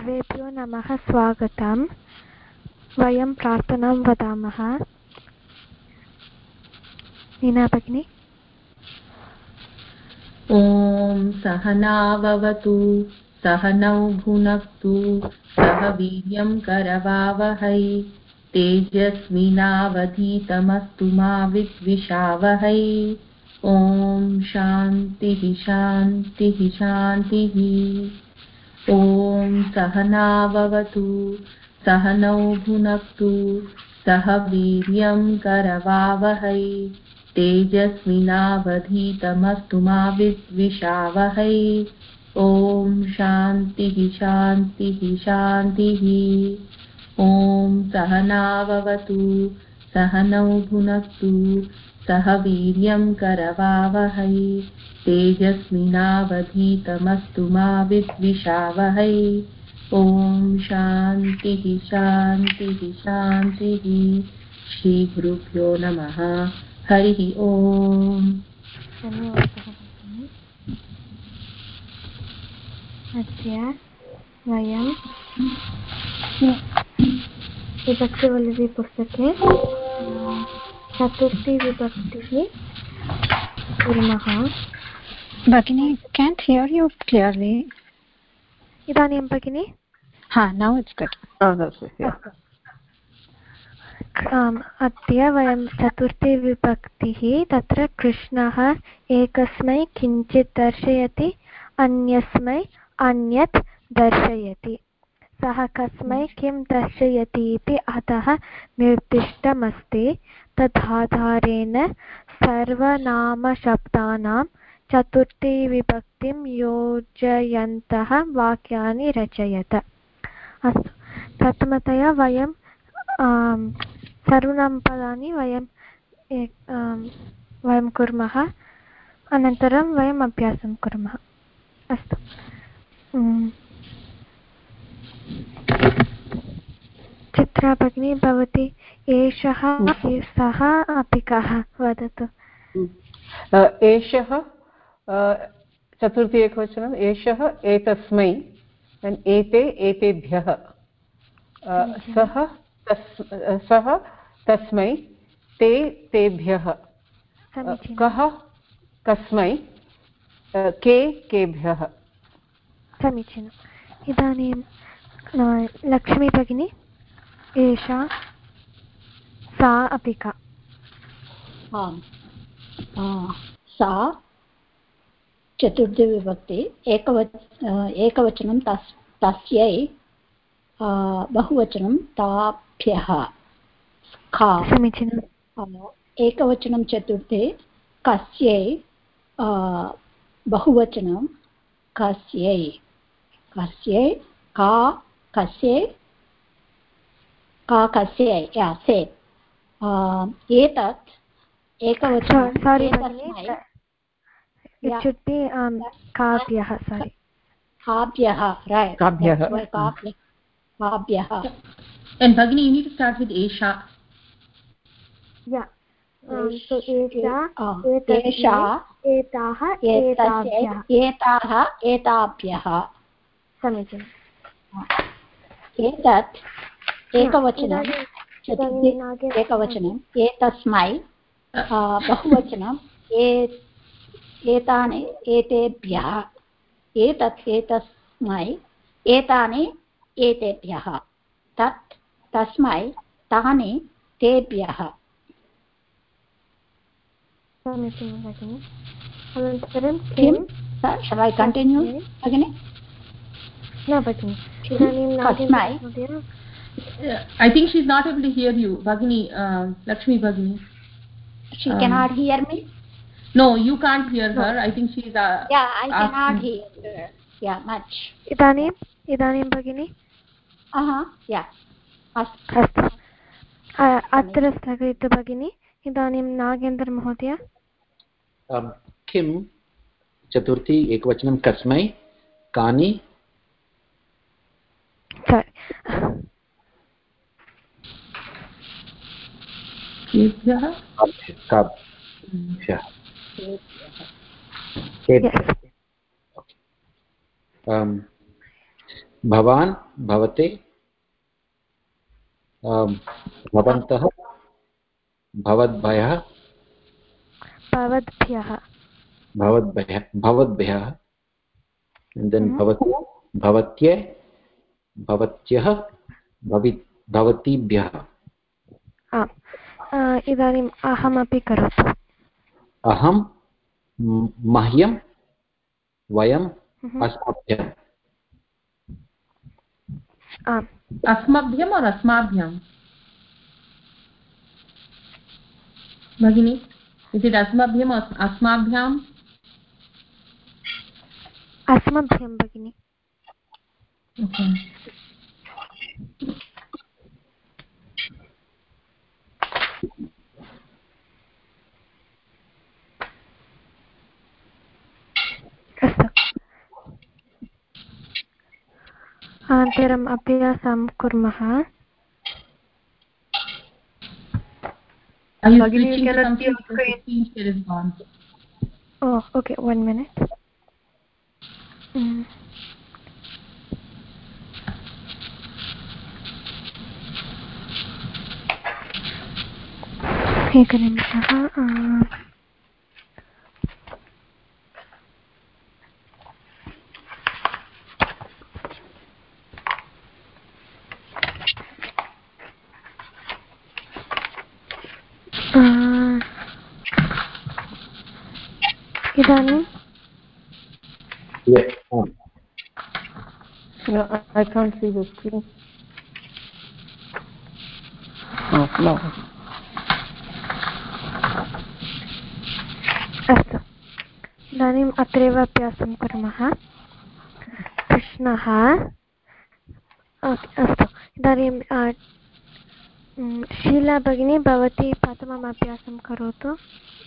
सर्वेभ्यो नमः स्वागतं वयं प्रार्थनां वदामः नीना भगिनी ॐ सहनाववतु सहनौ भुनक्तु सह वीर्यं करवावहै तेजस्विनावधीतमस्तु मा विद्विषावहै ॐ शान्तिः शान्तिः शान्तिः ॐ सहनाववतु सहनौ भुनक्तु सह वीर्यं करवावहै तेजस्विनावधीतमस्तु मा विद्विषावहै ॐ शान्तिः शान्तिः शान्तिः ॐ सहनाववतु सहनौ भुनक्तु सह वीर्यं करवावहै तेजस्विनावधीतमस्तु मा विद्विषावहै ॐ शान्तिः शान्तिः शान्तिः श्रीगुरुभ्यो नमः हरिः ओम् धन्यवादः अद्य वयं विभक्तिवल्लवी पुस्तके चतुर्थी विभक्तिः कुर्मः Bhagini, can't hear you clearly. इदानीं भगिनि Now it's good. That's it, yeah. अद्य वयं चतुर्थी विभक्तिः तत्र कृष्णः एकस्मै किञ्चित् दर्शयति अन्यस्मै अन्यत् दर्शयति सः कस्मै किं दर्शयति इति अतः निर्दिष्टमस्ति तदाधारेण सर्वनामशब्दानां चतुर्थी विभक्तिं योजयन्तः वाक्यानि रचयत अस्तु प्रथमतया वयं सर्वनामपदानि वयं कुर्मः अनन्तरं वयम् अभ्यासं कुर्मः अस्तु चित्रा भगिनी भवती एषः सः अपि कः वदतु एषः चतुर्थी एकवचनम् एषः एतस्मै एते एतेभ्यः सः तस्मै ते तेभ्यः कः कस्मै के केभ्यः समीचीनम् इदानीं लक्ष्मी भगिनी एषा सा अपि का सा चतुर्थी विभक्ति एकवचनं तस्यै बहुवचनं ताभ्यः समीचीनम् एकवचनं चतुर्थे कस्यै बहुवचनं कस्यै कस्यै का कस्यै का कस्यै से एतत् एकवचनं काभ्यः काभ्यः right काभ्यः and Bhagini you need to start with Esha so एषा एताः एताभ्यः समीचीनम् एतत् एकवचनं एकवचनं एतस्मै बहुवचनं एतानि एतेभ्यः एतत् एतस्मै एतानि एतेभ्यः तत् तस्मै तानि तेभ्यः अनन्तरं किं shall I continue भगिनि न भगिनि इदानीं कस्मै I think she's not able to hear you Bhagini Lakshmi Bhagini she cannot hear me no you can't hear her I think she's I cannot hear her much इदानीं भगिनि अस्तु अत्र स्थगयतु भगिनि इदानीं नागेन्द्र महोदय किं चतुर्थी एकवचनं कस्मै कानि केभ्यः भवान् भवते भवन्तः भवद्भ्यः भवद्भ्यः भवत्ये भवत्यः भवतीभ्यः इदानीम् अहमपि करोतु अहं मह्यं वयम् अस्मभ्यम् अस्मभ्यम् और अस्माभ्यां भगिनी इति अस्मभ्यम् अस्माभ्याम् अस्मभ्यं भगिनि अस्तु अनन्तरम् अभ्यासं कुर्मः Oh, okay, 1 minute. एकनिमिषः इदानीं I can't see the screen. No. अस्तु इदानीम् अत्रैव अभ्यासं कुर्मः कृष्णः अस्तु इदानीं शीला भगिनी भवती प्रथमम् अभ्यासं करोतु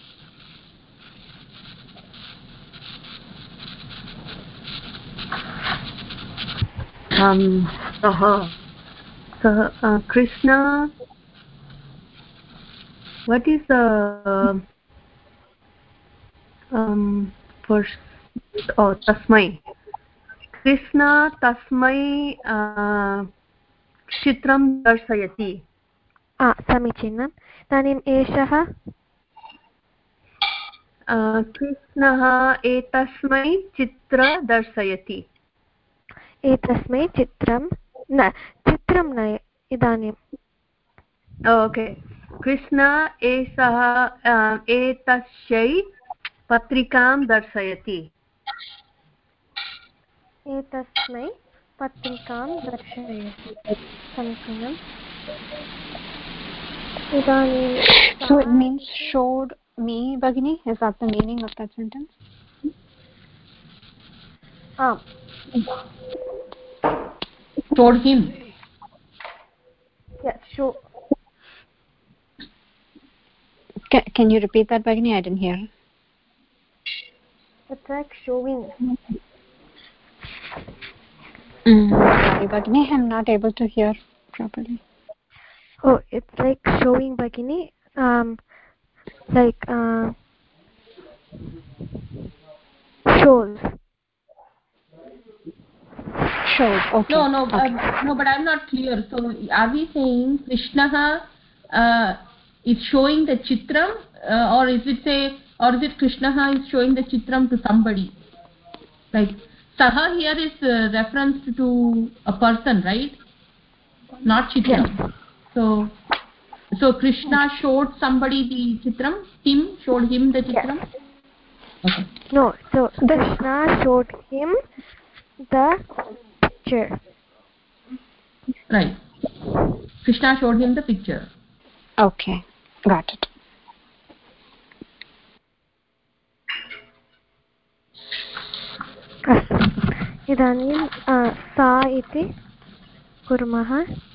Krishna, what is the tasmai Krishna tasmai chitram darshayati समीचीनम् इदानीम् एषः कृष्णः एतस्मै चित्र दर्शयति एतस्मै चित्रं न इदानीम् ओके कृष्ण एषः एतस्यै पत्रिकां दर्शयति एतस्मै पत्रिकां दर्शयति समीचीनम् इदानीं So it means showed me, Bhagini? Is that the meaning of that sentence? Showed him. Yes, show. Can you repeat that, Bhagini? I didn't hear. It's like showing. Sorry, Bhagini, I'm not able to hear properly. Oh, it's like showing, Bhagini. Like shows. Shows. Okay. No, okay. No, but I'm not clear. So, are we saying Krishna is showing the chitram, or is it Krishna is showing the chitram to somebody? Like Saha here is reference to a person, right? Not chitram. Yes. So Krishna showed somebody the chitram. Him showed him the chitram. Yes. Okay. No, so Krishna showed him the picture. Right. Krishna showed him the picture. Okay, got it. अस्तु इदानीं सा इति कुर्मः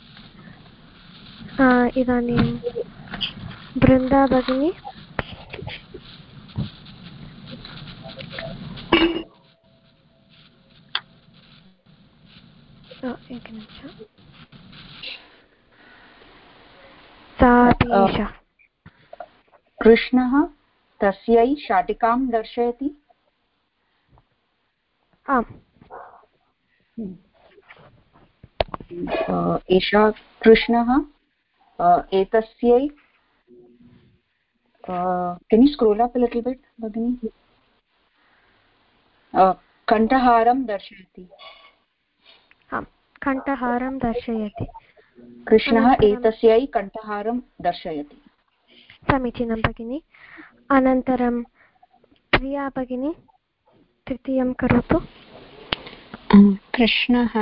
इदानीं बृन्दा भगिनी एकनिमिषम् कृष्णः तस्यै शाटिकां दर्शयति आम् एषा कृष्णः एतस्यै can you scroll up a little bit Bhagini कण्ठहारं दर्शयति कण्ठहारं दर्शयति कृष्णः एतस्यै कण्ठहारं दर्शयति समीचीनं भगिनि अनन्तरं प्रिया भगिनी तृतीयं करोतु कृष्णः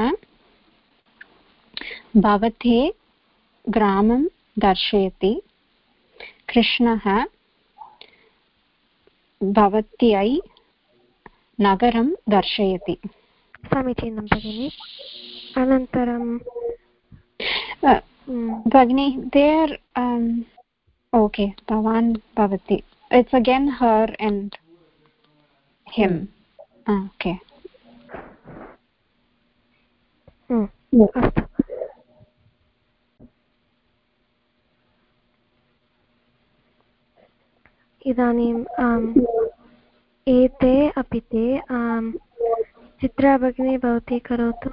भवते ग्रामं दर्शयति कृष्णः भवत्यै नगरं दर्शयति समीचीनं भगिनि अनन्तरं भगिनि देर् ओके भवान् भवति it's again her and him okay अस्तु इदानीम् एते अपि ते चित्रा भगिनी भवती करोतु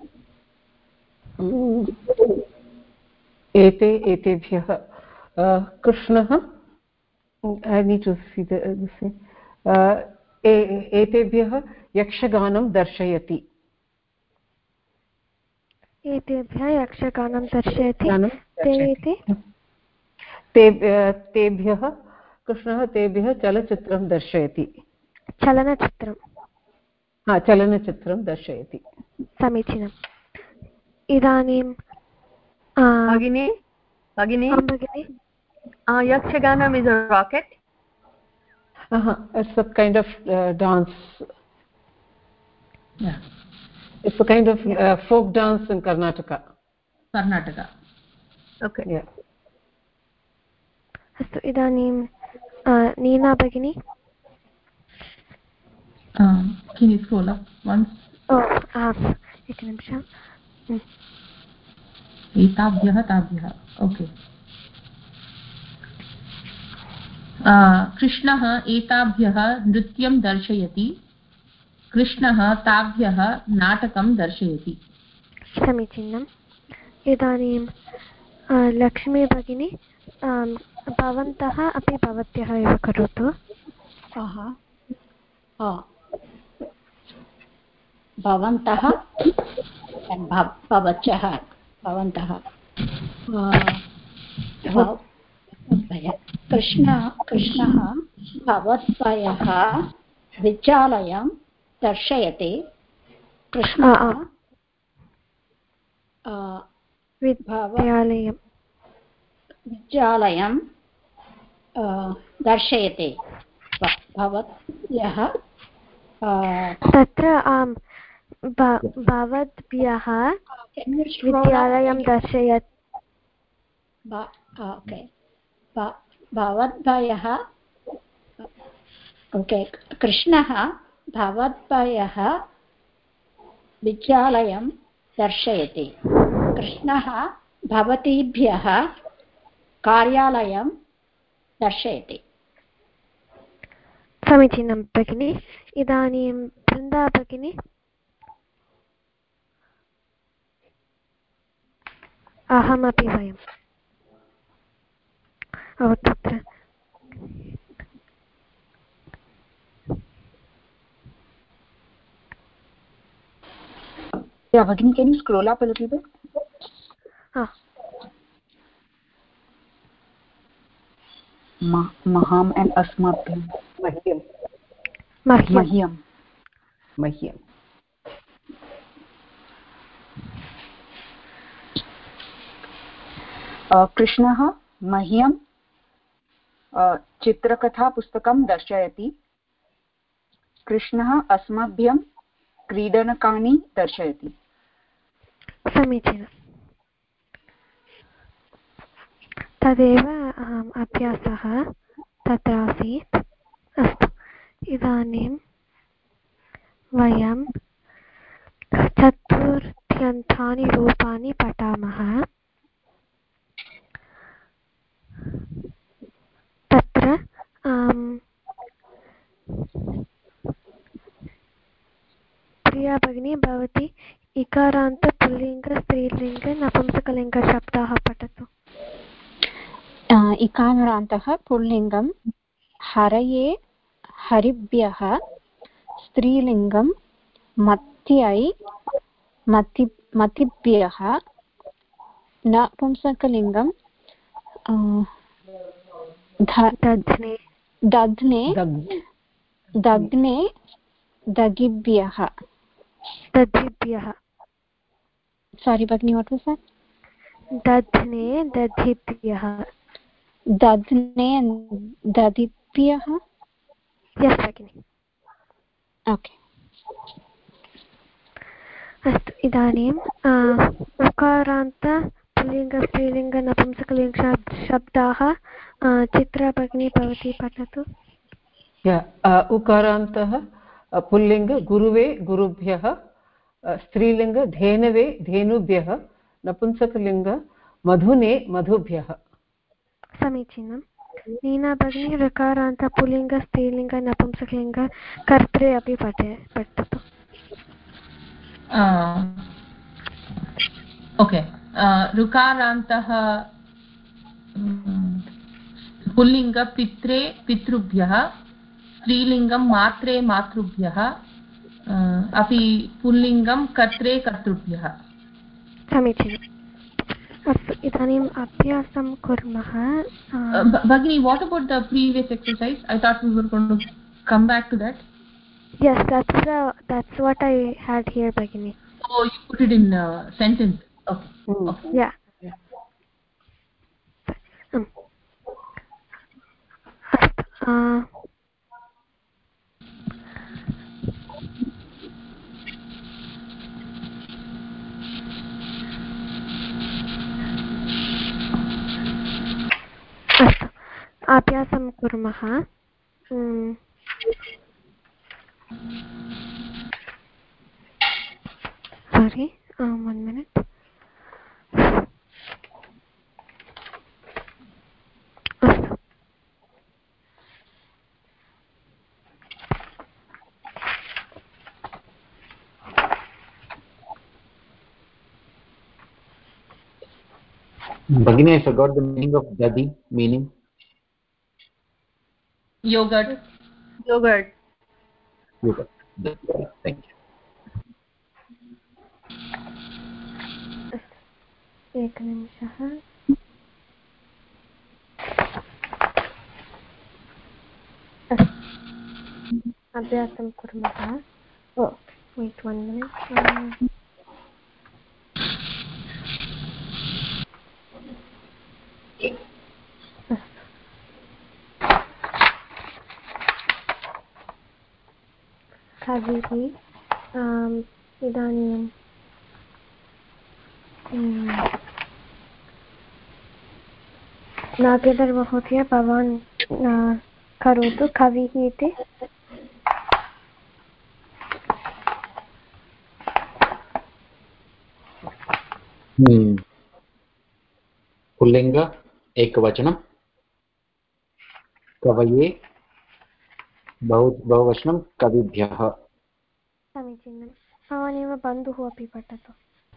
एतेभ्यः कृष्णः एतेभ्यः यक्षगानं दर्शयति एतेभ्यः यक्षगानं दर्शयति तेभ्यः कृष्णः तेभ्यः चलचित्रं दर्शयति चलनचित्रं दर्शयति समीचीनम् इदानीं भगिनी यक्षगानम् is a rocket it's a kind of dance it's a kind of folk dance in Karnataka okay अस्तु इदानीं नीना भगिनी can you scroll up once एकनिमिषम् एताभ्यः ताभ्यः ओके कृष्णः एताभ्यः नृत्यं दर्शयति कृष्णः ताभ्यः नाटकं दर्शयति समीचीनम् इदानीं लक्ष्मी भगिनी भवन्तः अपि भवत्यः एव करोतु भवन्तः भवत्यः भवन्तः कृष्णः भवद्भ्यः विद्यालयं दर्शयति कृष्णः विद्यालयं दर्शयति भवद्भ्यः तत्र भवद्भ्यः विद्यालयं दर्शयत् भवद्भ्यः कृष्णः भवद्भ्यः विद्यालयं दर्शयति कृष्णः भवतीभ्यः कार्यालयं दर्शयति समीचीनं भगिनि इदानीं बृन्दा भगिनी अहमपि वयं तत्र Yeah, Bhagini, can you scroll up a little bit? Maham and Asmabhyam. Mahyam. कृष्णः मह्यं चित्रकथापुस्तकं दर्शयति कृष्णः अस्मभ्यं क्रीडनकानि दर्शयति समीचीनं तदेव अभ्यासः तत्र आसीत् अस्तु इदानीं वयं चतुर्थ्यन्तानि रूपाणि पठामः तत्र प्रिया भगिनी भवती इकारान्त पुल्लिङ्ग स्त्रीलिङ्ग पुल्लिङ्गशब्दाः पठतु। इकारान्तः पुल्लिङ्गं हरये हरिभ्यः, स्त्रीलिङ्गं मत्यै मतिभ्यः, नपुंसकलिङ्गं दध्ने दगिभ्यः। Sorry, Bhagini, what was that? Dadhne dadhibhyah. Dadhne and dadibhyah? Yes, Bhagini. Okay. अस्तु, इदानीं उकारान्त पुल्लिङ्ग स्त्रीलिङ्ग नपुंसकलिङ्ग शब्दाः चित्रा भगिनी भवती पठतु। उकारान्तः पुल्लिङ्ग गुरुवे गुरुभ्यः, स्त्रीलिङ्ग धेनवे धेनुभ्यः, नपुंसकलिङ्ग मधुने मधुभ्यः। समीचीनं। नीना भगिनी ऋकारान्त पुल्लिङ्ग स्त्रीलिङ्ग नपुंसकलिङ्ग कर्त्रे अपि पठतु। ओके, ऋकारान्तः पुल्लिङ्ग पित्रे पितृभ्यः, स्त्रीलिङ्गं मात्रे मातृभ्यः, अपि पुल्लिङ्गं कर्त्रे कर्तृभ्यः। समीचीनम्। अस्तु, इदानीम् अभ्यासं कुर्मः। Bhagini, what about the previous exercise? I thought we were going to come back to that. Yes, that's what I had here, Bhagini. Oh, you put it in sentence. Okay. Okay. Yeah. अस्तु, अभ्यासं कुर्मः। Sorry, 1 minute. अस्तु, Bhagini, I forgot the meaning of dadi. Meaning? Yogurt. Yogurt. Yogurt. Thank you. एकनिमिषः। अभ्यासं कुर्मः। Wait 1 minute. कविः इदानीं नागेन्द्र महोदय, भवान् करोतु कविः इति। पुल्लिङ्ग एकवचनं, कवये बहुवचनं कविभ्यः। समीचीनं। भवानेव बन्धुः अपि पठतु।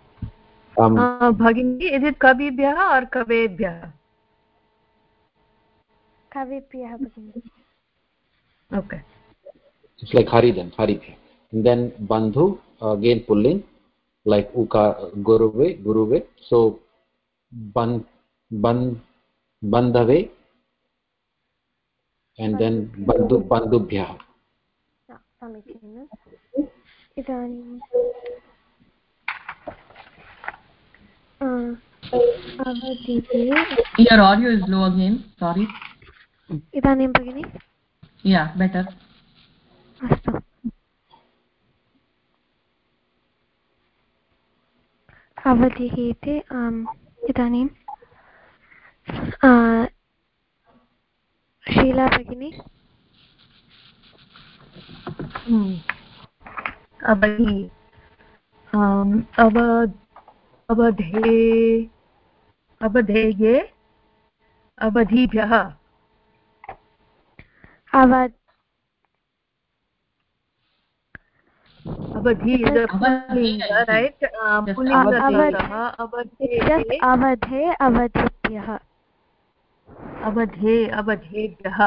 भगिनी, इस् इट् कविभ्यः और कवेभ्यः? कविभ्यः भगिनी। Okay. It's like Hari then, Haribhya. And then Bandhu, again pulling, like Uka, Guruve. So, Bandhave, and then Bandhubhyah. समीचीनम्। इदानीं Your audio is low again. Sorry. इदानीं भगिनि? Yeah, better. अस्तु। अवधिः इति इदानीं शीला भगिनी। अवधि अवधेये अवधिभ्यः। Avadhi is a pullinga, right? Pullinga just avadhe avadhibhyah. Avadhe avadhebhyah.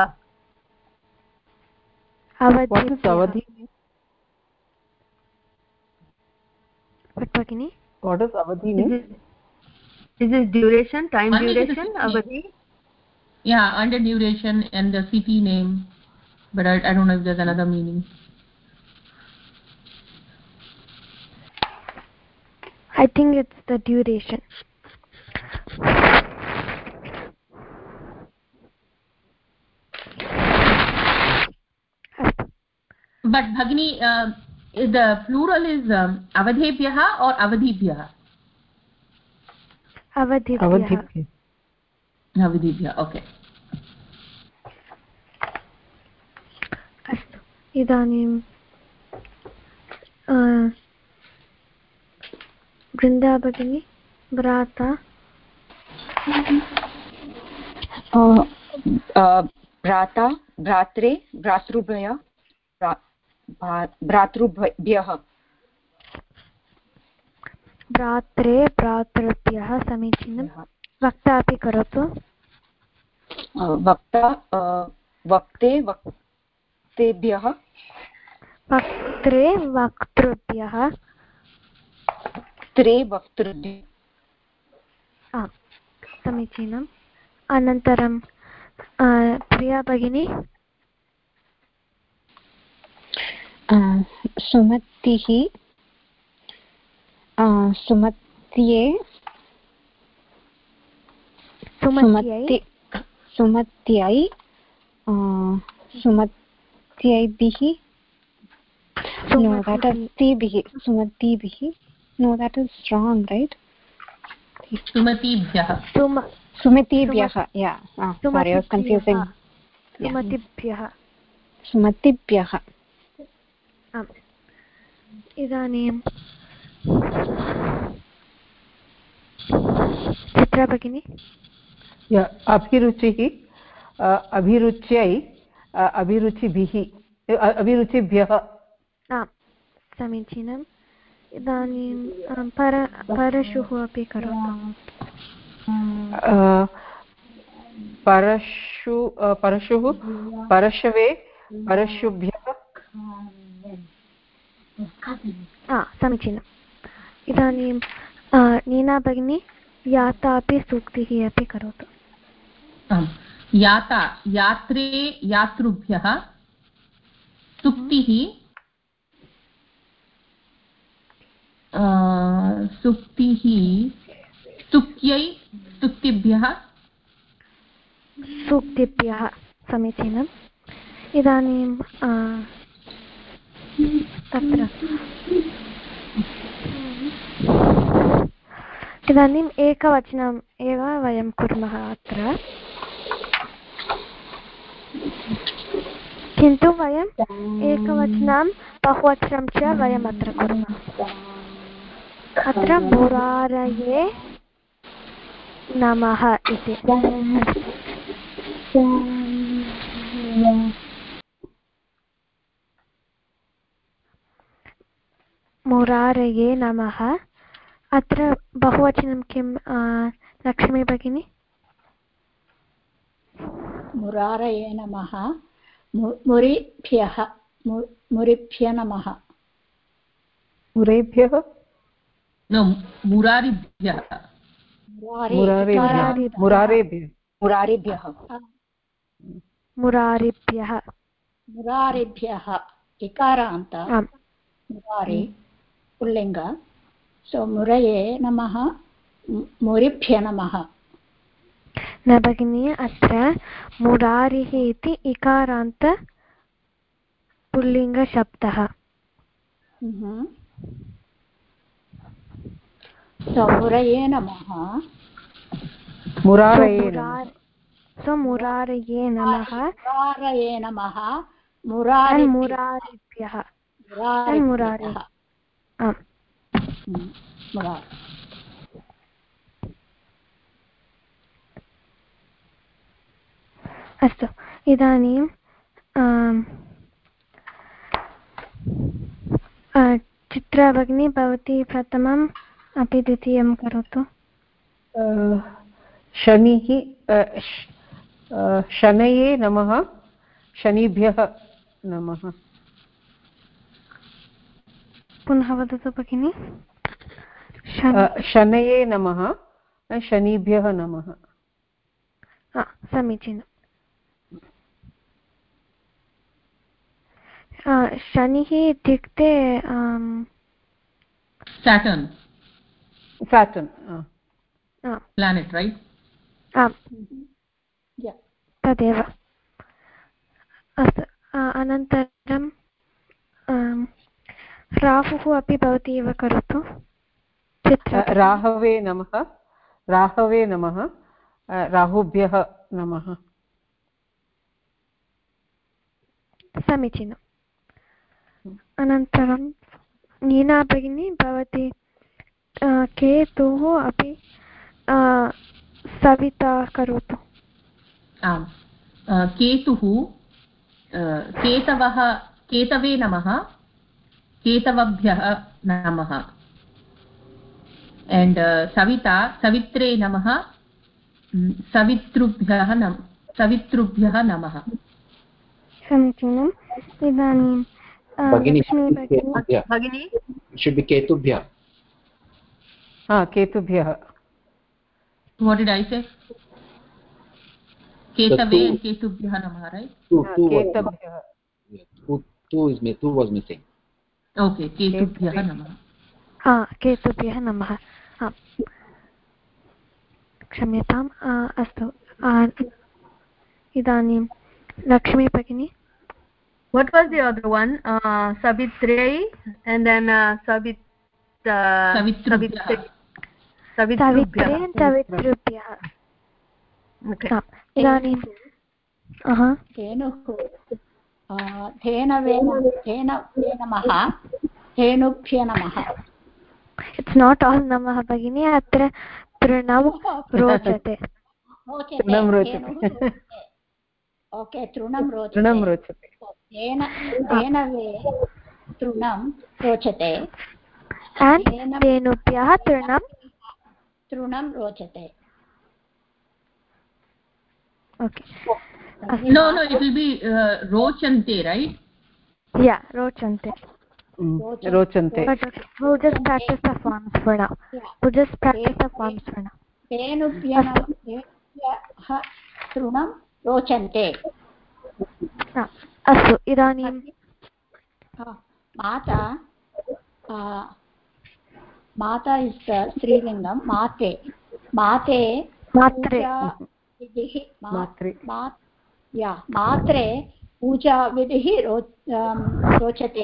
What is avadhi? What Bhagini? What does avadhi mean? Is it duration, time One is the duration, city avadhi? name. Yeah, under duration and the city name, but I don't know if there's another meaning. I think it's the duration. But Bhagini, the plural is avadhebhyah or avadhibhyah? Avadhibhyah. Avadhibhyah, okay. अस्तु इदानीं वृन्दा भगिनी भ्राता भ्राता भ्रात्रे भ्रातृभ्यः भ्रातृभ्यः भ्रात्रे भ्रातृभ्यः समीचीनं वक्ता अपि करोतु वक्ता वक्ते वक्तेभ्यः वक्त्रे वक्तृभ्यः त्रे वक्तृभ्यः समीचीनम् अनन्तरं प्रिया भगिनी सुमतिः सुमत्यै सुमत्यैभिः no that is sumatiभिः no that is wrong right Sumatibhyah. Sumatibhyah yeah sorry I was confusing Sumatibhyah इदानीं चित्रा भगिनी अभिरुचिः अभिरुच्यै अभिरुचिभिः अभिरुचिभ्यः समीचीनम् इदानीं परशुः अपि करोतु परशुः परशवे परशुभ्यः समीचीनम् इदानीं नीना भगिनी याता अपि सूक्तिः अपि करोतु याता यात्रे यातृभ्यः सुक्तिः सुक्तिः स्तुत्यै स्तुतिभ्यः सूक्तिभ्यः समीचीनम् इदानीं तत्र इदानीम् एकवचनम् एव वयं कुर्मः अत्र किन्तु वयम् एकवचनं बहुवचनं च वयम् अत्र कुर्मः अत्र मुरारये नमः इति मुरारये नमः अत्र बहुवचनं किं लक्ष्मी भगिनी मुरारये नमः मुरिभ्यः मुरिभ्य नमः मुरेभ्यः no मुरारिभ्यः मुरारिभ्यः मुरारिभ्यः इकारान्त मुरारि पुल्लिङ्ग सो मुरये नमः मुरिभ्य नमः न भगिनी अत्र मुरारिः इति इकारान्त पुल्लिङ्गशब्दः सो मुरये नमः मुरारये नमः मुरारिभ्यः अस्तु इदानीं चित्रा भगिनी भवती प्रथमम् अपि द्वितीयं करोतु। शनिः शनये नमः शनिभ्यः नमः। पुनः वदतु भगिनी। शनये नमः शनिभ्यः नमः। समीचीनम्। शनिः इत्युक्ते Saturn planet, right? आम् तदेव। अस्तु, अनन्तरं राहुः अपि भवती एव करोतु। राहवे नमः राहवे नमः राहुभ्यः नमः। समीचीनम्। अनन्तरं नीना भगिनी भवती केतुः अपि सविता करोतु। आम्, केतुः केतवे नमः केतवभ्यः नमः। एण्ड् सवित्रे नमः सवितृभ्यः नमः। समीचीनम्। इदानीं भगिनी should be केतुभ्यः। केतुभ्यः। What did I say? Ketave and ketubhyah namaha, right? Two was missing. Okay, ketubhyah namaha. केतुभ्यः नमः। क्षम्यताम्। अस्तु, इदानीं लक्ष्मी भगिनी। What was the other one? Savitrei and then Savitrubyah. Okay. इदानीं धेनुभ्य नमः। इट्स् नाट् आल् नमः भगिनी, अत्र तृणं रोचते। ओके, तृणं रोचते। धेनवे तृणं रोचते। धेनुभ्यः तृणं रोचते। Okay. No, it will be rochante, right? Yeah, rochante. Rochante. But okay, we'll just practice the forms for now. धेनुभ्यः तृणं रोचन्ते। अस्तु, इदानीं माता इस् स्त्रीलिङ्गं। मात्रे पूजाविधिः रोचते।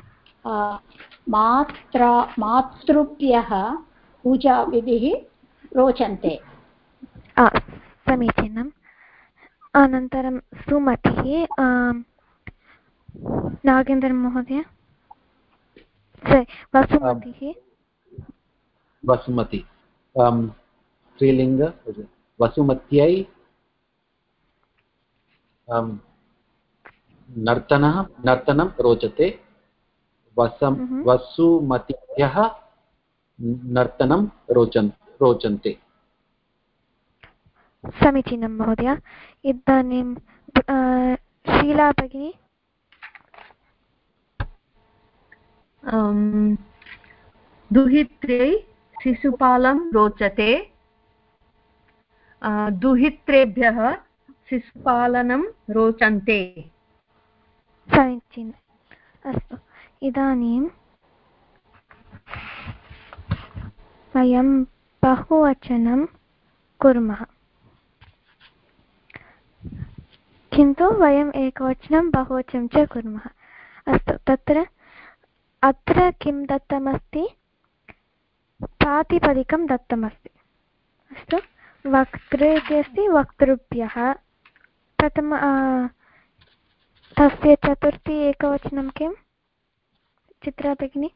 मातृभ्यः पूजाविधिः रोचन्ते। समीचीनम्। अनन्तरं सुमतिः। नागेन्द्रं महोदय। वसुमति स्त्रीलिङ्ग वसुमत्यै नर्तनं रोचते। वसुमतीभ्यः नर्तनं रोचन्ते। समीचीनं महोदय। इदानीं शीला भगिनी। दुहित्रै शिशुपालं रोचते। दुहित्रेभ्यः शिशुपालनं रोचन्ते। समीचीनम्। अस्तु, इदानीं वयं बहुवचनं कुर्मः, किन्तु वयम् एकवचनं बहुवचनं च कुर्मः। अस्तु, अत्र किं दत्तमस्ति? प्रातिपदिकं दत्तमस्ति। अस्तु, वक्तृ इति अस्ति, वक्तृभ्यः। प्रथम तस्य चतुर्थी एकवचनं किं? चित्रा भगिनी।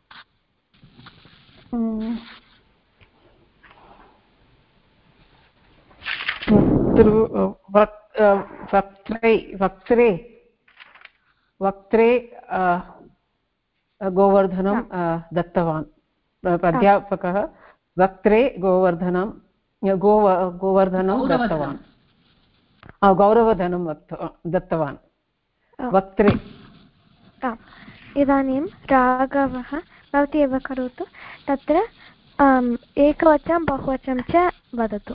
वक्त्रे गोवर्धनं दत्तवान् प्राध्यापकः वक्त्रे गोवर्धनं दत्तवान् गौरवधनं दत्तवान् वक्त्रे इदानीं राघवः भवती एव करोतु तत्र एकवचनं बहुवचनं च वदतु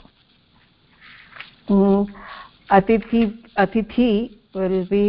अतिथि will be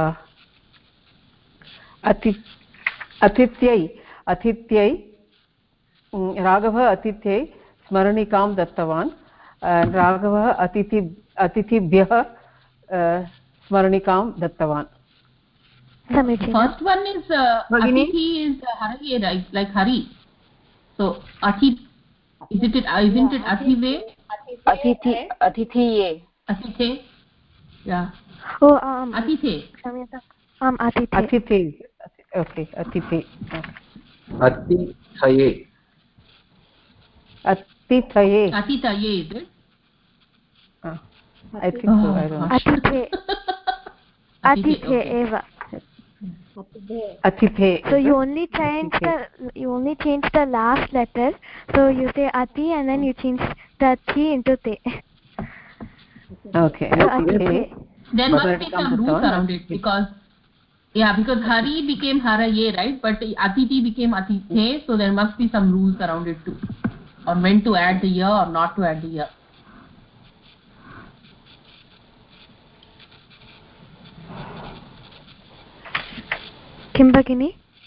अतिथ्यै राघवः अतिथ्यै स्मरणिकां दत्तवान् राघवः अतिथिभ्यः स्मरणिकां दत्तवान् First one is atithi is hari, right? Like hari. So isn't it athive? अतिथिये Yeah. Oh, Atithe. अतिथे okay अतिथे अतिथये Atitaye is it? I think so. I don't know. atithe eva Atithe. So you only change the last letter. So you say ati and then you change the thi into te. Okay. So atithe. There must be some rules around it because hari became haraye, right? But atiti became atithe, so there must be some rules around it too, or when to add the year or not to add the year. Kim Bhagini?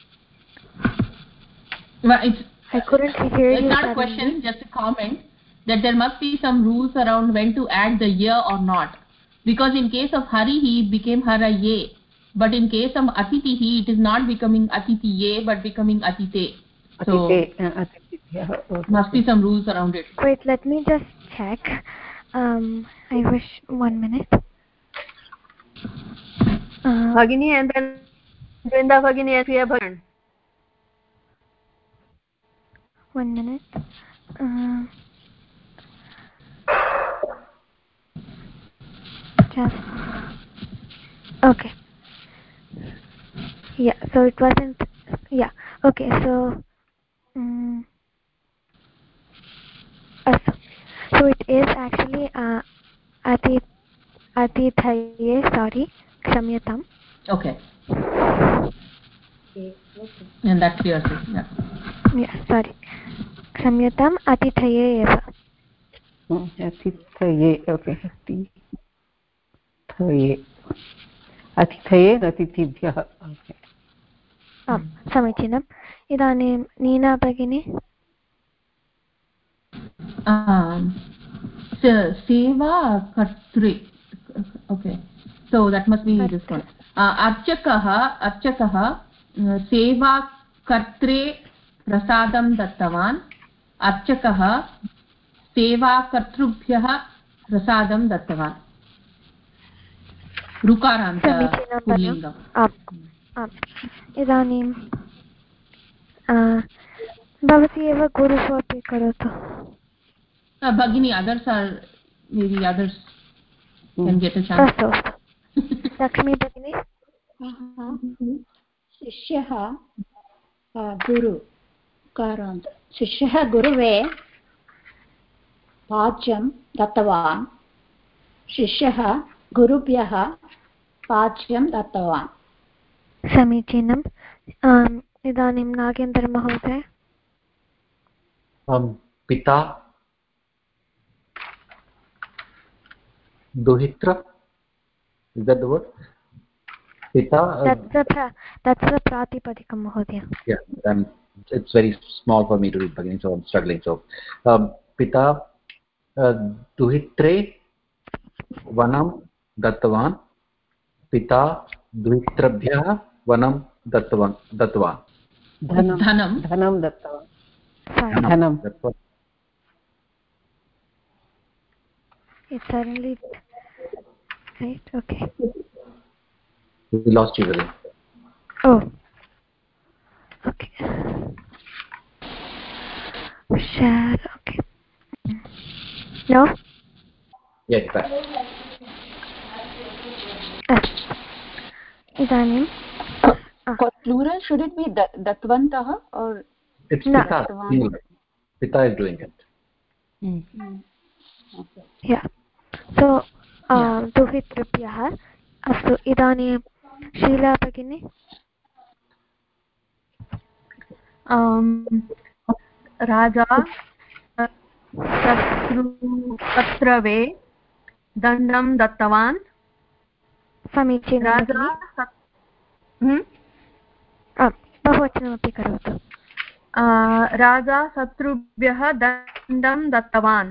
Well, I couldn't hear you. It's not a question, just a comment that there must be some rules around when to add the year or not. Because in case of hari, he became haraye. But in case of atitihi, it is not becoming atitiye, but becoming atite. So, must be some rules around it. Wait, let me just check. I wish 1 minute. Bhagini and then Brinda Bhagini and Priya Bhagini. 1 minute. Just okay. Yeah, so it wasn't. Yeah, okay. So, so it is actually atithaye. Sorry, kshamyatam. Okay. And that clears it. Yeah. Yeah, sorry. Kshamyatam atithaye eva. Atithaye. Okay. अतिथये अतिथिभ्यः आम् समीचीनम् इदानीं नीना भगिनी सेवा कर्तृ okay so that must be this one अर्चकः सेवा कर्त्रे प्रसादं दत्तवान् अर्चकः सेवा कर्तृभ्यः प्रसादं दत्तवान् ऋकारान्त पुल्लिङ्गम् इदानीं भवती एव गुरुः अपि करोतु भगिनी others are maybe others can get a chance अस्तु लक्ष्मी भगिनी शिष्यः गुरु कारान्त शिष्यः गुरुवे पाच्यं दत्तवान् शिष्यः गुरुभ्यः पाच्यं दत्तवान् समीचीनम् इदानीं नागेन्द्र महोदय पिता दुहित्र is that the word pita that's the pratipadikam mahodaya yeah then it's very small for me to read again so I'm struggling so pita duhitre vanam dattavan pita duhitrabhyah vanam dattavan dhanam dattavan dhanam it suddenly right okay we lost you again oh okay share okay no yes back इदानीं For plural, should it be datvantah or? It's No. pita. Singular. Pita is doing it. Okay. Yeah. So दुहितृभ्यः. अस्तु, इदानीं शीला भगिनी. राजा शत्रवे दण्डं दत्तवान्. समीचीनं. राजा बहुवचनमपि करोतु. राजा शत्रुभ्यः दण्डं दत्तवान्.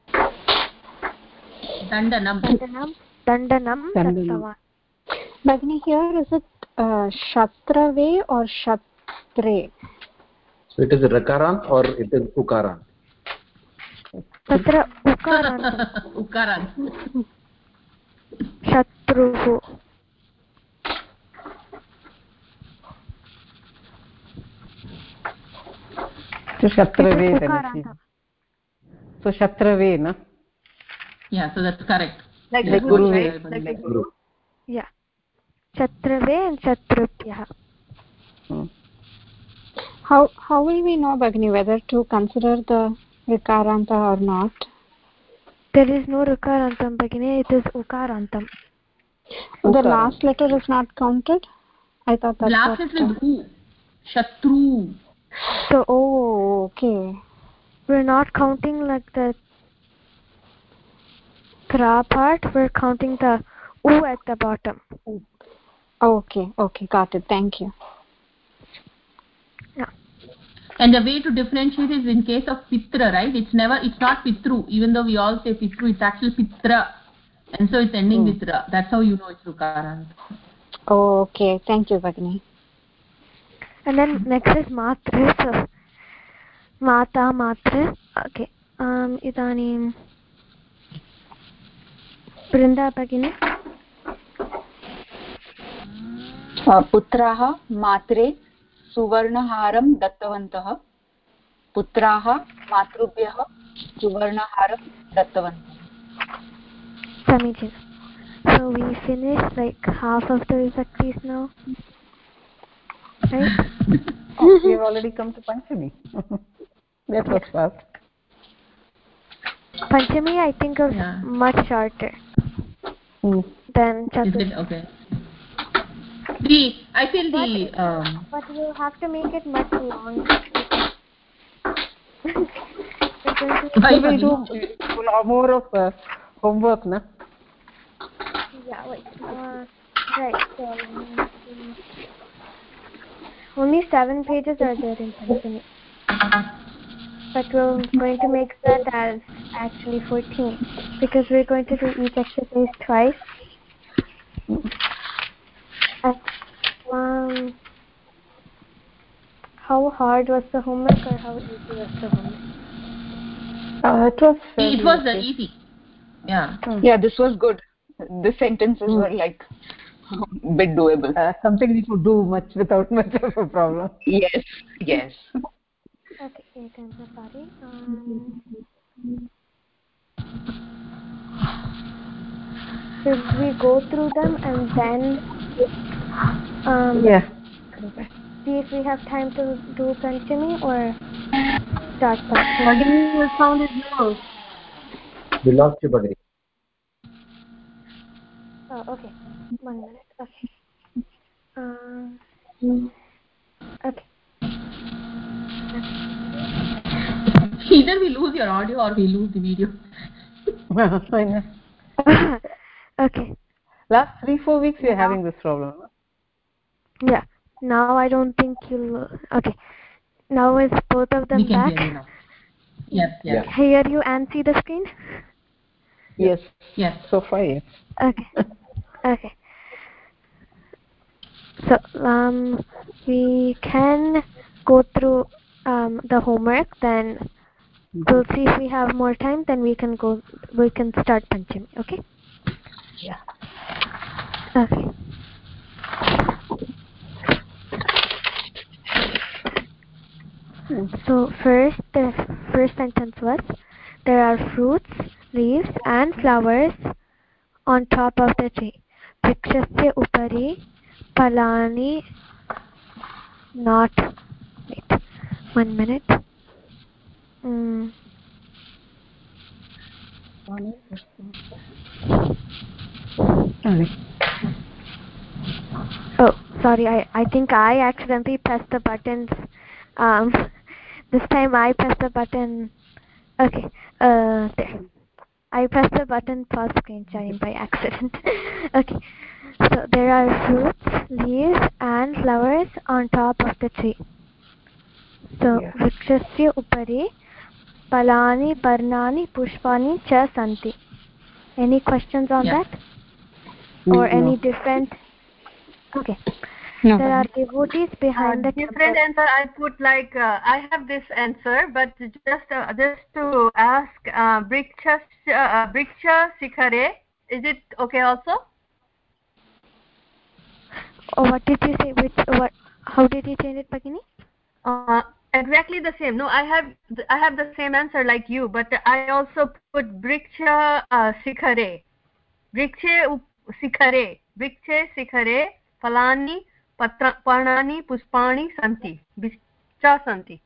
दण्डनं दत्तवान्. Bhagini, here is it shatrave or shatre? So it is rakarant or it is ukarant? तत्र उकारान्तं. उकारान्त. शत्रुः. So shatrave then. So shatrave, na? Yeah, so that's correct. Like Guru. Like Guru. Yeah. Shatrave and shatrubhyah. How will we know, Bhagini, whether to consider the rikaranta or not? There is no rikarantam, Bhagini. It is ukarantam. The last letter is not counted. I thought that Last letter is u. Shatru. So okay. we're not counting like the tra part. We're counting the u at the bottom. Okay, got it. Thank you. Yeah. And the way to differentiate is in case of pitra, right? It's not pitru. Even though we all say pitru, it's actually pitra. And so it's ending with ra. That's how you know it's rukarant. Okay, thank you, Bhagini. And then next is matra. So mata, matra. Okay. Idanim Brinda Bhagini. पुत्राः मात्रे सुवर्णहारं दत्तवन्तः. पुत्राः मातृभ्यः सुवर्णहारं दत्तवन्तः. Samichin. So we finished like half of the Vibhaktis now. Right? We have already come to Panchami. That was fast. Panchami, I think, is much shorter than Is Chaturthi. it? Okay. I feel But you have to make it much longer. Why We will do more of homework, na? Yeah, wait. Right. So, only 7 pages are there in Panchami. But we're going to make that as actually 14 because we're going to do each exercise twice. How hard was the homework or how easy was the homework? it was easy. Yeah. Yeah, this was good. The sentences were like a bit doable. Something we could do without much of a problem. Yes. Okay, sorry. Should we go through them and then see if we have time to do Panchami or start Panchami? Bhagini, your sound is low. We lost you, Bhagini. Oh, okay. 1 minute. Okay. Okay. Either we lose your audio or we lose the video. Okay. Last 3-4 weeks we are having this problem. Yeah. Now I don't think you'll. Okay. Now is both of them We can back? hear you now. Yes. Hear you and see the screen? Yes. So far, yes. Okay. So we can go through the homework. Then we'll see if we have more time. Then we can start Panchami. Okay? Yeah. Okay. So the first sentence was, there are fruits, leaves and flowers on top of the tree. Vrikshasya upari palani not. Wait 1 minute. Oh, sorry, I think I accidentally pressed the buttons. This time I pressed the button. Okay, there. I pressed the button for screen sharing by accident. Okay, so there are fruits, leaves and flowers on top of the tree. So, vrikshasya upari palani, parnani, pushpani cha santi. Any questions on that? Or any different? Okay. No. There are devotees behind the different temple. answer. I put like I have this answer, but just to ask, vriksha sikhare. Is it okay also? Oh, what did you say? What? How did you change it, Bhagini? Exactly the same. No, I have the same answer like you, but I also put vriksha sikhare. Vrikshe sikhare falani parnani pushpani santi cha santi.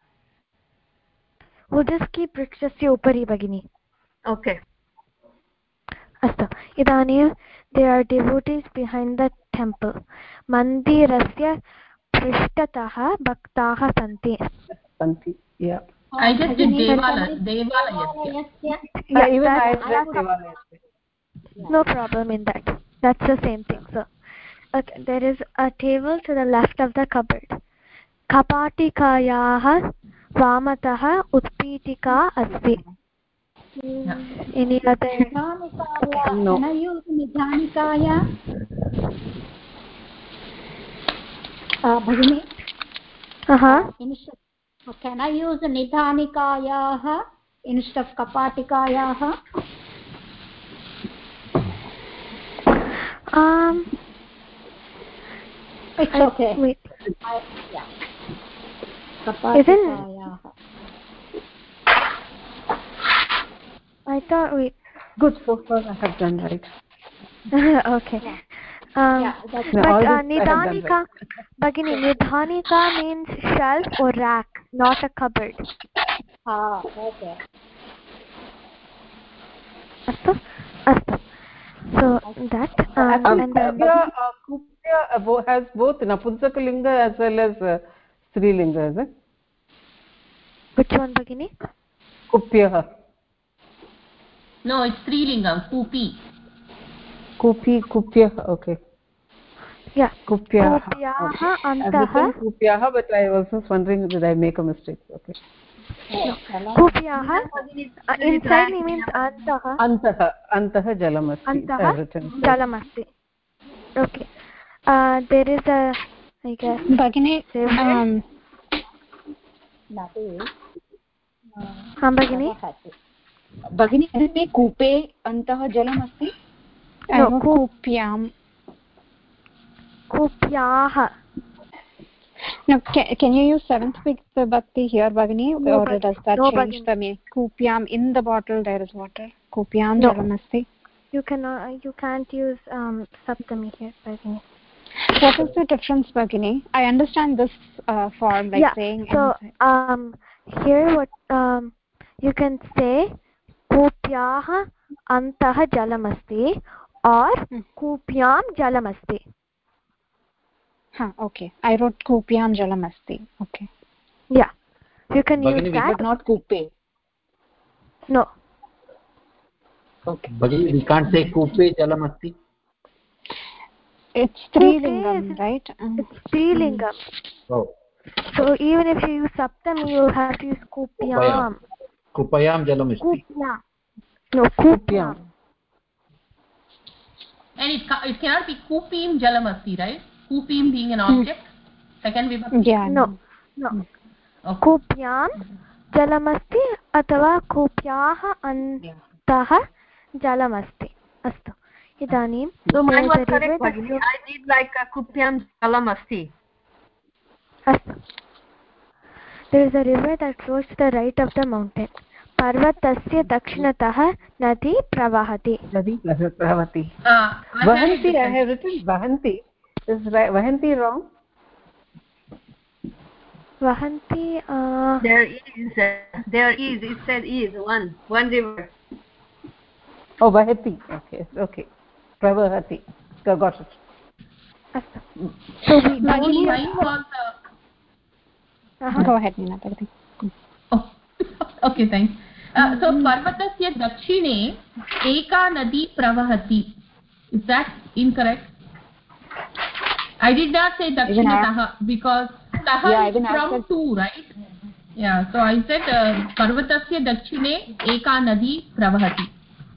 We'll just keep vrikshasya upari, Bhagini. Okay. Astu. Idanim there are devotees behind the temple. Mandirasya prishtatah bhaktaah santi. Yeah. I just did devalayasya. Yeah, even I read devalayasya. No problem in that. That's the same thing. So, okay, there is a table to the left of the cupboard. Kapatikayah vamatah utpitika asti. Any other? No. Can I use nidhanikaya? Bhagini? Can I use nidhanikayah instead of kapatikayah? It's okay. Wait. Yeah. Kapatikayah. I thought we. Good, so far I have done right. Okay. But nidhanika, Bhagini, nidhanika means shelf or rack, not a cupboard. Okay. Astu. So that and Kupya has both Napunsakalinga as well as Strilinga, is it? Which one, Bhagini? Kupya. No, it's Strilingam. Kupya. Okay. Yeah. Kupyaha. Kupyaha I've written Kupyaha, but I was just wondering did I make a mistake? Okay. No. Kupyaha inside means antaha. Antaha jalamasti. Antaha jalamasti. Okay. There is a, I guess. Bhagini. Bhagini. Bhagini, may kupe antah jalam asti? No, kupyam. Kupyaha. No, can you use seventh vibhakti here, Bhagini, or does that change the meaning? Kupyam, in the bottle there is water. Kupyam jalamasti. You can't use saptami here, Bhagini. What is the difference, Bhagini? I understand this form, like saying. So here what you can say kupyaha antah jalamasti or kupyam jalamasti. Okay. I wrote kupyam jalamasti. Okay. Yeah. You can use that. But not kupe. No. Okay. Bhagini, we can't say kupe jalamasti. It's Strilingam, right? It's Strilingam. Oh. So even if you use saptami, you have to use kupyam. Kupayam jalamasti. Kupyam. No, kupyam. And it cannot be kupim jalamasti, right? Kupim being an object. Second vibhakti. Yeah. No. Okay. Kupyam jalamasti अथवा kupyaah antah jalamasti. Astu. Idanim. So mine was correct. I did like a kupyam jalamasti. Astu. There is a river that flows to the right of the mountain. Parvatasya dakshinatah nadi pravahati. Vahanti, I have written Vahanti. Is Vahanti wrong? Vahanti. There is. It said is one river. Oh, Vahati. Okay. Pravahati. Got it. So we Go ahead, Neena. Oh, okay, thanks. So पर्वतस्य दक्षिणे एका नदी प्रवहति. Is that incorrect? I did not say dakshinatah because taha is from two, right? Yeah, so I said parvatasya dakshine eka nadi pravahati.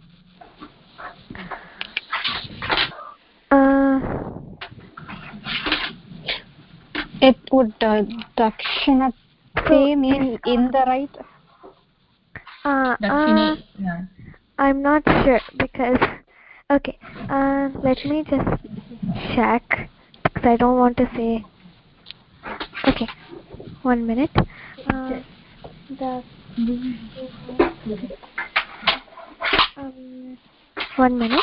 It would dakshinate mean in the right? Dakshine, yeah. I'm not sure because okay. Let me just check because I don't want to say. Okay, 1 minute. The 1 minute.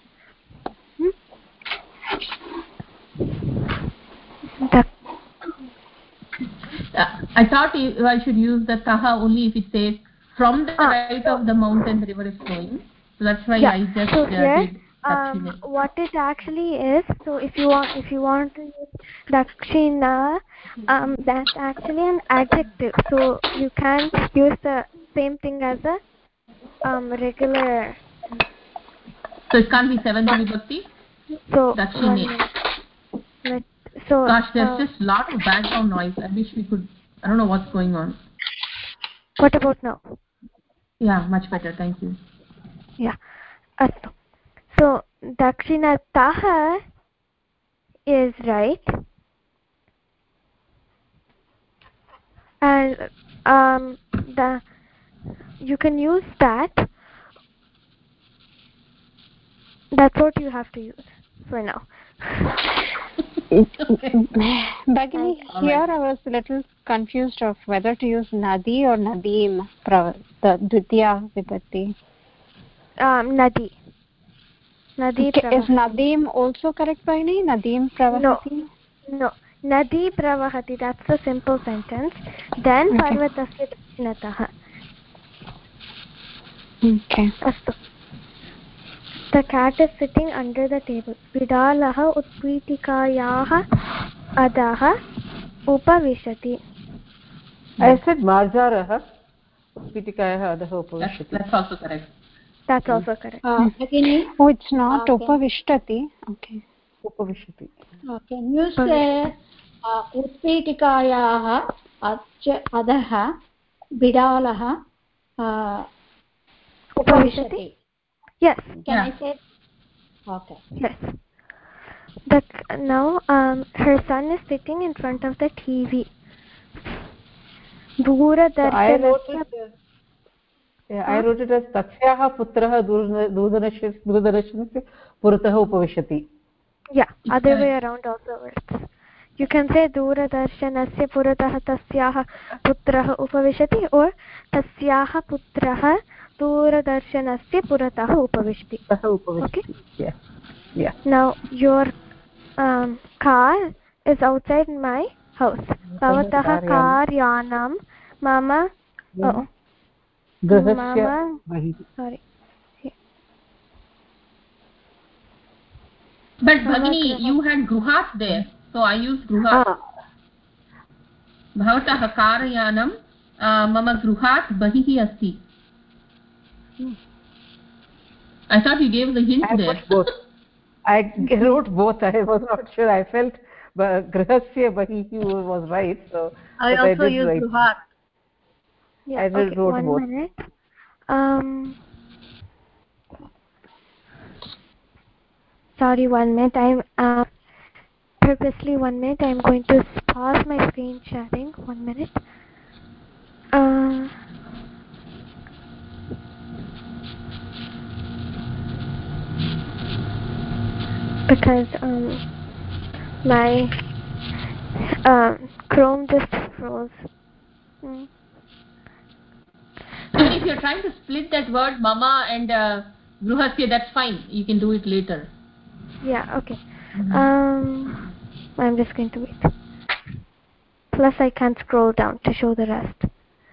I thought I should use the taha only if it says from the right of the mountain the river is flowing. So that's why I just did dakshine. What it actually is, so if you want to use dakshina, that's actually an adjective. So you can't use the same thing as a regular. So it can't be seventh vibhakti. So dakshine. Gosh, there's just a lot of background noise. I wish we could. I don't know what's going on. What about now? Yeah, much better. Thank you. Yeah. Astu. So dakshinatah is right, and you can use that. That's what you have to use for now. Bagini, here I was a little confused of whether to use Nadi or Nadim, the Dvitiya Vibhakti. Nadi. Okay, is Nadim also correct, Bagini? Nadim Pravahati? No. Nadi Pravahati, that's the simple sentence. Then Parvatasya Dakshinatah. Okay. Astu. The cat is sitting under the table. Vidalaha utpitikayaha adaha upavishati. I said marjaraha utpitikayaha adaha upavishati. That's also correct. That's also correct. Oh, it's not upavishtati. Okay. Upavishati. Can you say utpitikayaha adaha vidalaha upavishati? Yes. Can I say? Okay. Yes. Now, her son is sitting in front of the TV. I wrote it as Taksyaha putraha Durdarashanasya puratah upavishati. Yeah, other way around also works. You can say Duradarshanasya puratah tasyaha putraha upavishati or tasyaha putraha Duradarshanasya puratah upavishati. Okay? Yeah. Now, your car is outside my house. Bhavatah karyanam mama sorry. But Bhagini, you had gruhat there, so I used gruhat. Bhavatah karyanam mama gruhat bahihi asti. I thought you gave the hint there. I wrote both. I was not sure. I felt grahasya bahihi was right. So I also used gruhat. Yeah, I wrote both. 1 minute. Sorry, 1 minute. I'm purposely 1 minute. I'm going to pause my screen sharing. 1 minute. Because my Chrome just froze. And if you're trying to split that word mama and gruhasya, that's fine. You can do it later. Yeah, okay. I'm just going to wait. plus I can't scroll down to show the rest.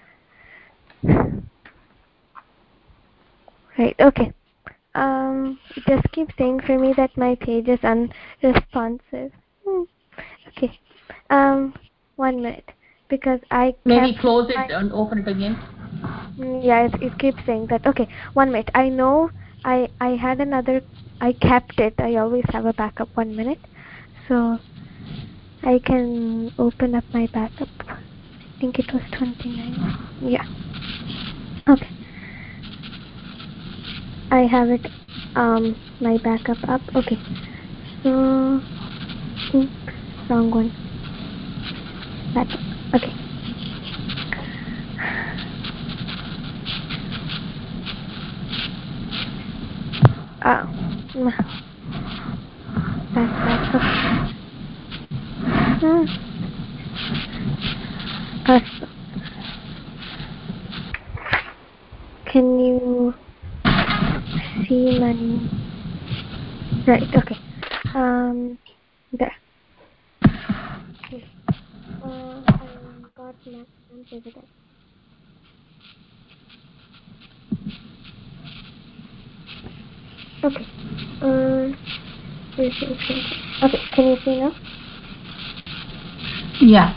Right, okay. It just keeps saying for me that my page is unresponsive. Okay. 1 minute, because I maybe close it and open it again. Yeah, it keeps saying that. Okay, 1 minute. I know I had another. I kept it. I always have a backup. 1 minute, so I can open up my backup. I think it was 29. Yeah. Okay. I have it. My backup up. Okay. So, wrong one. Backup. Okay. Backup. Can you see my... Right, okay. There. Okay. I got my answer. Okay. Okay, can you see now? Yeah.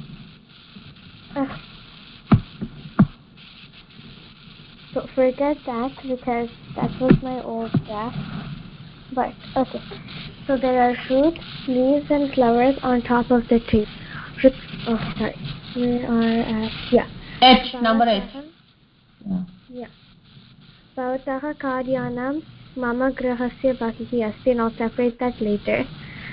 So forget that, because that was my old draft. But okay. So there are fruits, leaves, and flowers on top of the tree. Oh, sorry. We are at H, number H. Yeah. Bhavatah karyanam mama grahasya bahihi asti, and I'll separate that later.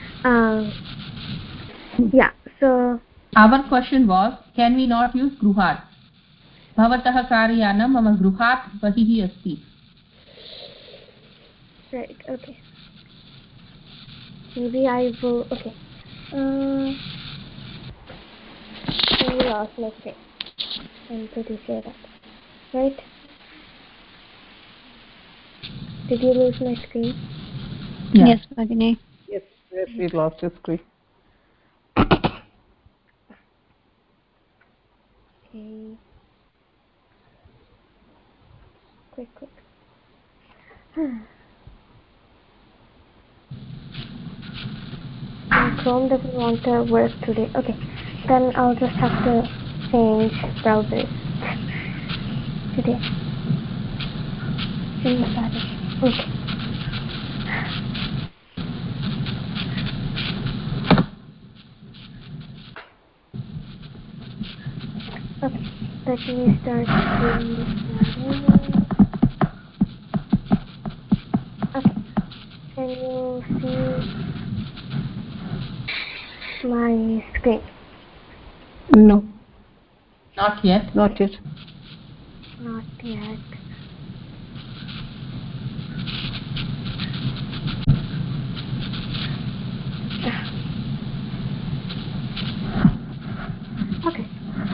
Yeah, so our question was, can we not use gruhat? Bhavatah karyanam mama gruhat bahihi asti. Right, okay. Maybe I will, okay. I lost my screen. I'm pretty sure that. Right? Did you lose my screen? Yeah. Yes, Bhagini. Yes, we lost his screen. Okay. Quick. My Chrome doesn't want to work today. Okay, then I'll just have to change browsers today. Okay. Okay, let me start. Okay, can you see my screen? No. Not yet. Not yet. Not yet. Okay.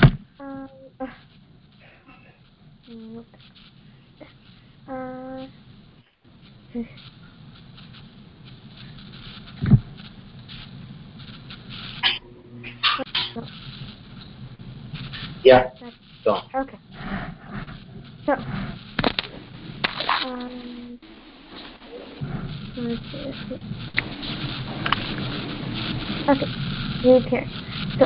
Yeah. So. Okay. So, okay, read here. So,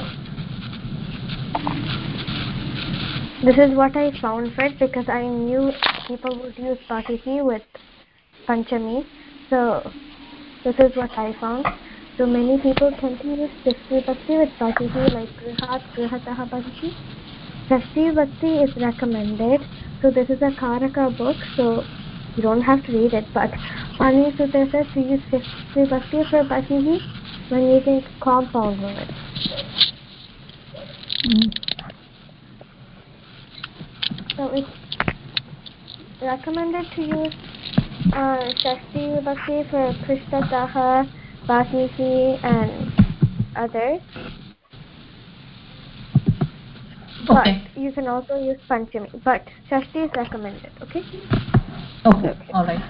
this is what I found for it, because I knew people would use Bhagihi with Panchami. So, this is what I found. So, many people tend to use Shashti Bhakti with Bhagihi, like Grihat, Grihataha Bhagihi. Shashti Bhakti is recommended. So, this is a Karaka book, so you don't have to read it, but Pani Sutta says to use Shashti Bhakti for Bhagihi when using compound words. So it's recommended to use Shashti Bhakti for Krishnataha, Bhagihi, and others. Okay. But you can also use Panchami. But Shashti is recommended, okay? Okay. All right.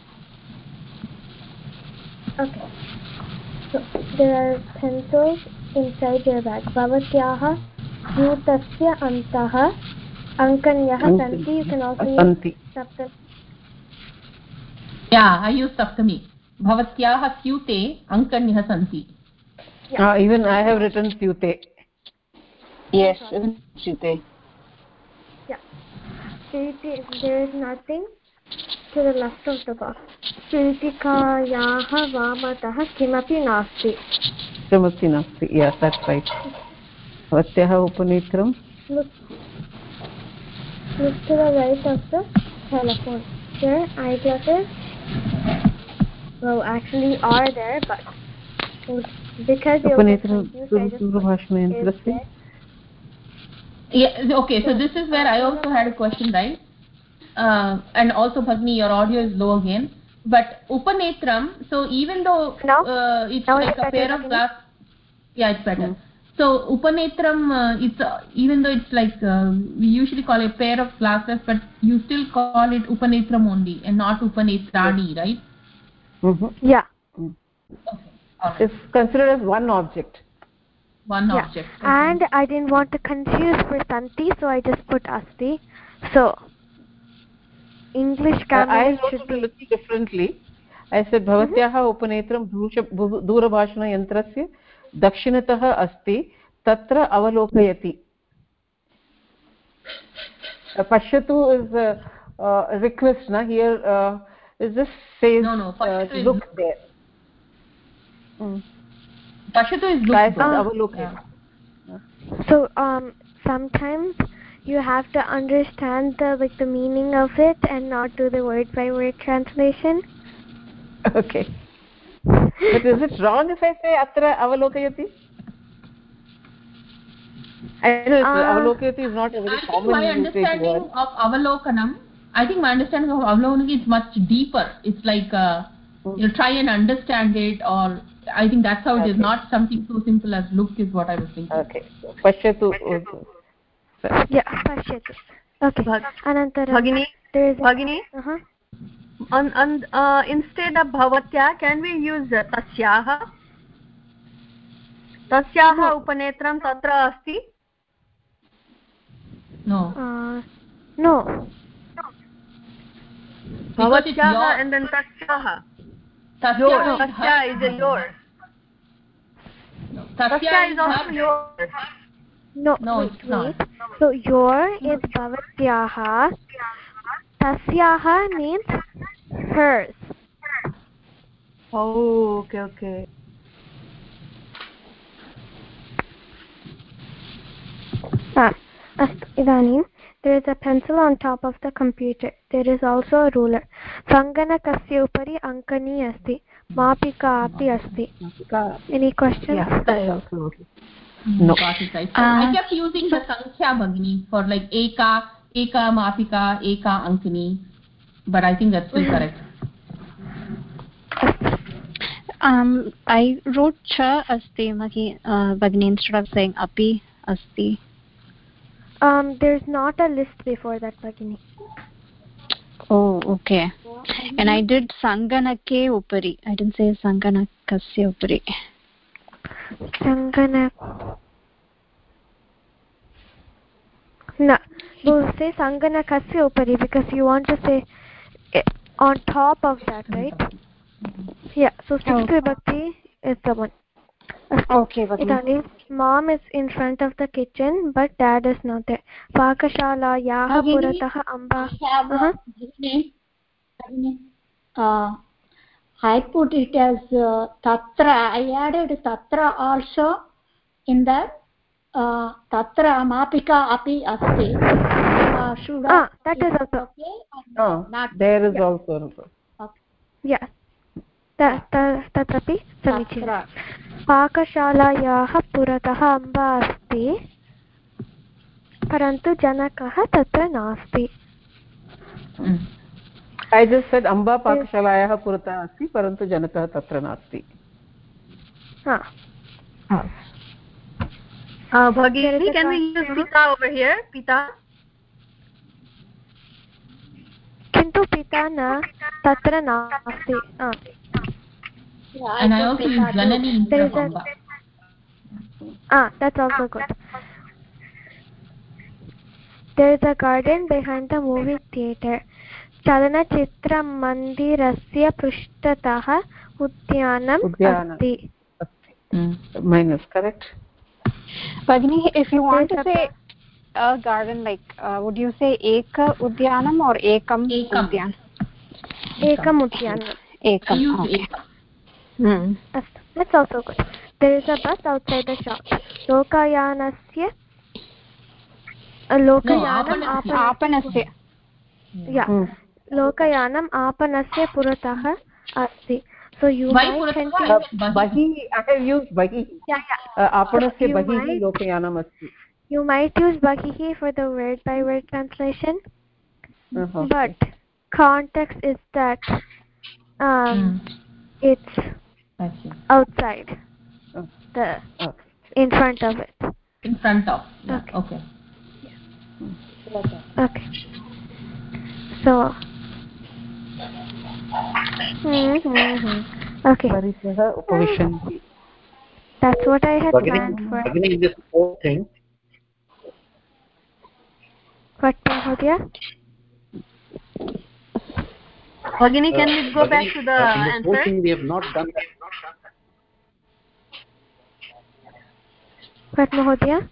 Okay. So there are pencils inside your bag. Bhavatyah yutasya antah ankanyah santi. You can also use saptami. Yeah, I use saptami. Bhavatyah syute ankanyah santi. Yeah. Even I have written syute. Yes, even syute. Yeah. There is nothing to the left of the box. Chitikayaah vamatah kimapi nasti. Kimapi nasti. Yes, that's right. Bhavatyah upanetram. Look to the right of the telephone. Your eyeglasses, well, actually are there, but because you'll get confused, I just put it. Yeah, okay, so this is where I also had a question, right? And also Bhagni, your audio is low again. But Upanetram, so even though it's like a pair of glass, yeah, it's better. So Upanetram, it's even though it's like we usually call it a pair of glasses, but you still call it Upanetram only and not Upanetrani, right? Yeah. Okay. All right. It's considered as one object. One object. Okay. And I didn't want to confuse for Santi, so I just put Asti. So English grammar should be a little differently. I said Bhavatyaha upanetram दूरभाषण यन्त्रस्य दक्षिणतः अस्ति तत्र अवलोकयति. Pashyatu is a request, na? Here it just says look there. Pashyatu is look. So sometimes you have to understand the meaning of it and not do the word by word translation. Okay. But is it wrong if I say atra avalokayati? I know avalokayati is not a very common usage word. I think my understanding of avalokanam is much deeper. It's like you try and understand it, or I think that's how it is. Not something so simple as look is what I was thinking. Okay. Pashyatu also. Yeah, Pashyatu. Okay. Bhagini. Instead of Bhavatya, can we use Tasyaha? Tasyaha upanetram tatra asti? No. No. Bhavatyaha and then Tasyaha. Tasya is yours. Tasya is also yours. No, wait. So your is Bhavatyaha. Tasyaha means hers. Oh, okay. Idanim, there is a pencil on top of the computer. There is also a ruler. Sanganakasya upari ankani asti. Mapika api asti. Any questions? Yeah, absolutely. No. I kept using the Sankhya Bhagini for like Eka, Mapika, Eka, Ankani. But I think that's still correct. I wrote cha asti Bhagini instead of saying api asti. There's not a list before that, Bhagini. Oh, okay. And I did Sanganake upari. I didn't say Sanganakasya upari. No, we'll say Sanganakasya upari because you want to say on top of that, right? Yeah, so 6th Vibhakti is the one. Okay, Bhagini. Mom is in front of the kitchen, but dad is not there. Pakashalayaha puratah amba. I put it as tatra. I added tatra also in that. Tatra mapika api asti. That is also okay. There is also. Okay. Yeah. Tatapi samichinam. Pakashalayaah puratah amba asti. Parantu janakah tatra nasti. I just said amba pakashalayaah puratah asti parantu janakah tatra nasti. Bhagini, can we use pita over here? Pita? Kintu pita na tatra nasti. And I also use janani instead of amba. That's also good. There is a garden behind the movie theater. चलनचित्रमन्दिरस्य पृष्ठतः उद्यानम् अस्ति. Minus, correct? Bhagini, if you want to say a garden, like would you say eka udyanam or ekam udyan? Ekam udyanam. Ekam. Okay. That's also good. There is a bus outside the shop. Lokayanasya Apanasya. Yeah. Lokayanam apanasya puratah asti. So you might tend to bahi. I have used bahi. Yeah. Apanasya bahi lokayanam asti. You might use bahihi for the word by word translation. But context is that it's outside, in front of it. In front of. Yeah. Okay. Okay. So. Okay. That's what I had planned for. Beginning this whole thing. What, Mahodaya? Bhagini, can we go back to the answer? In this whole thing we have not done that. What, Mahodaya?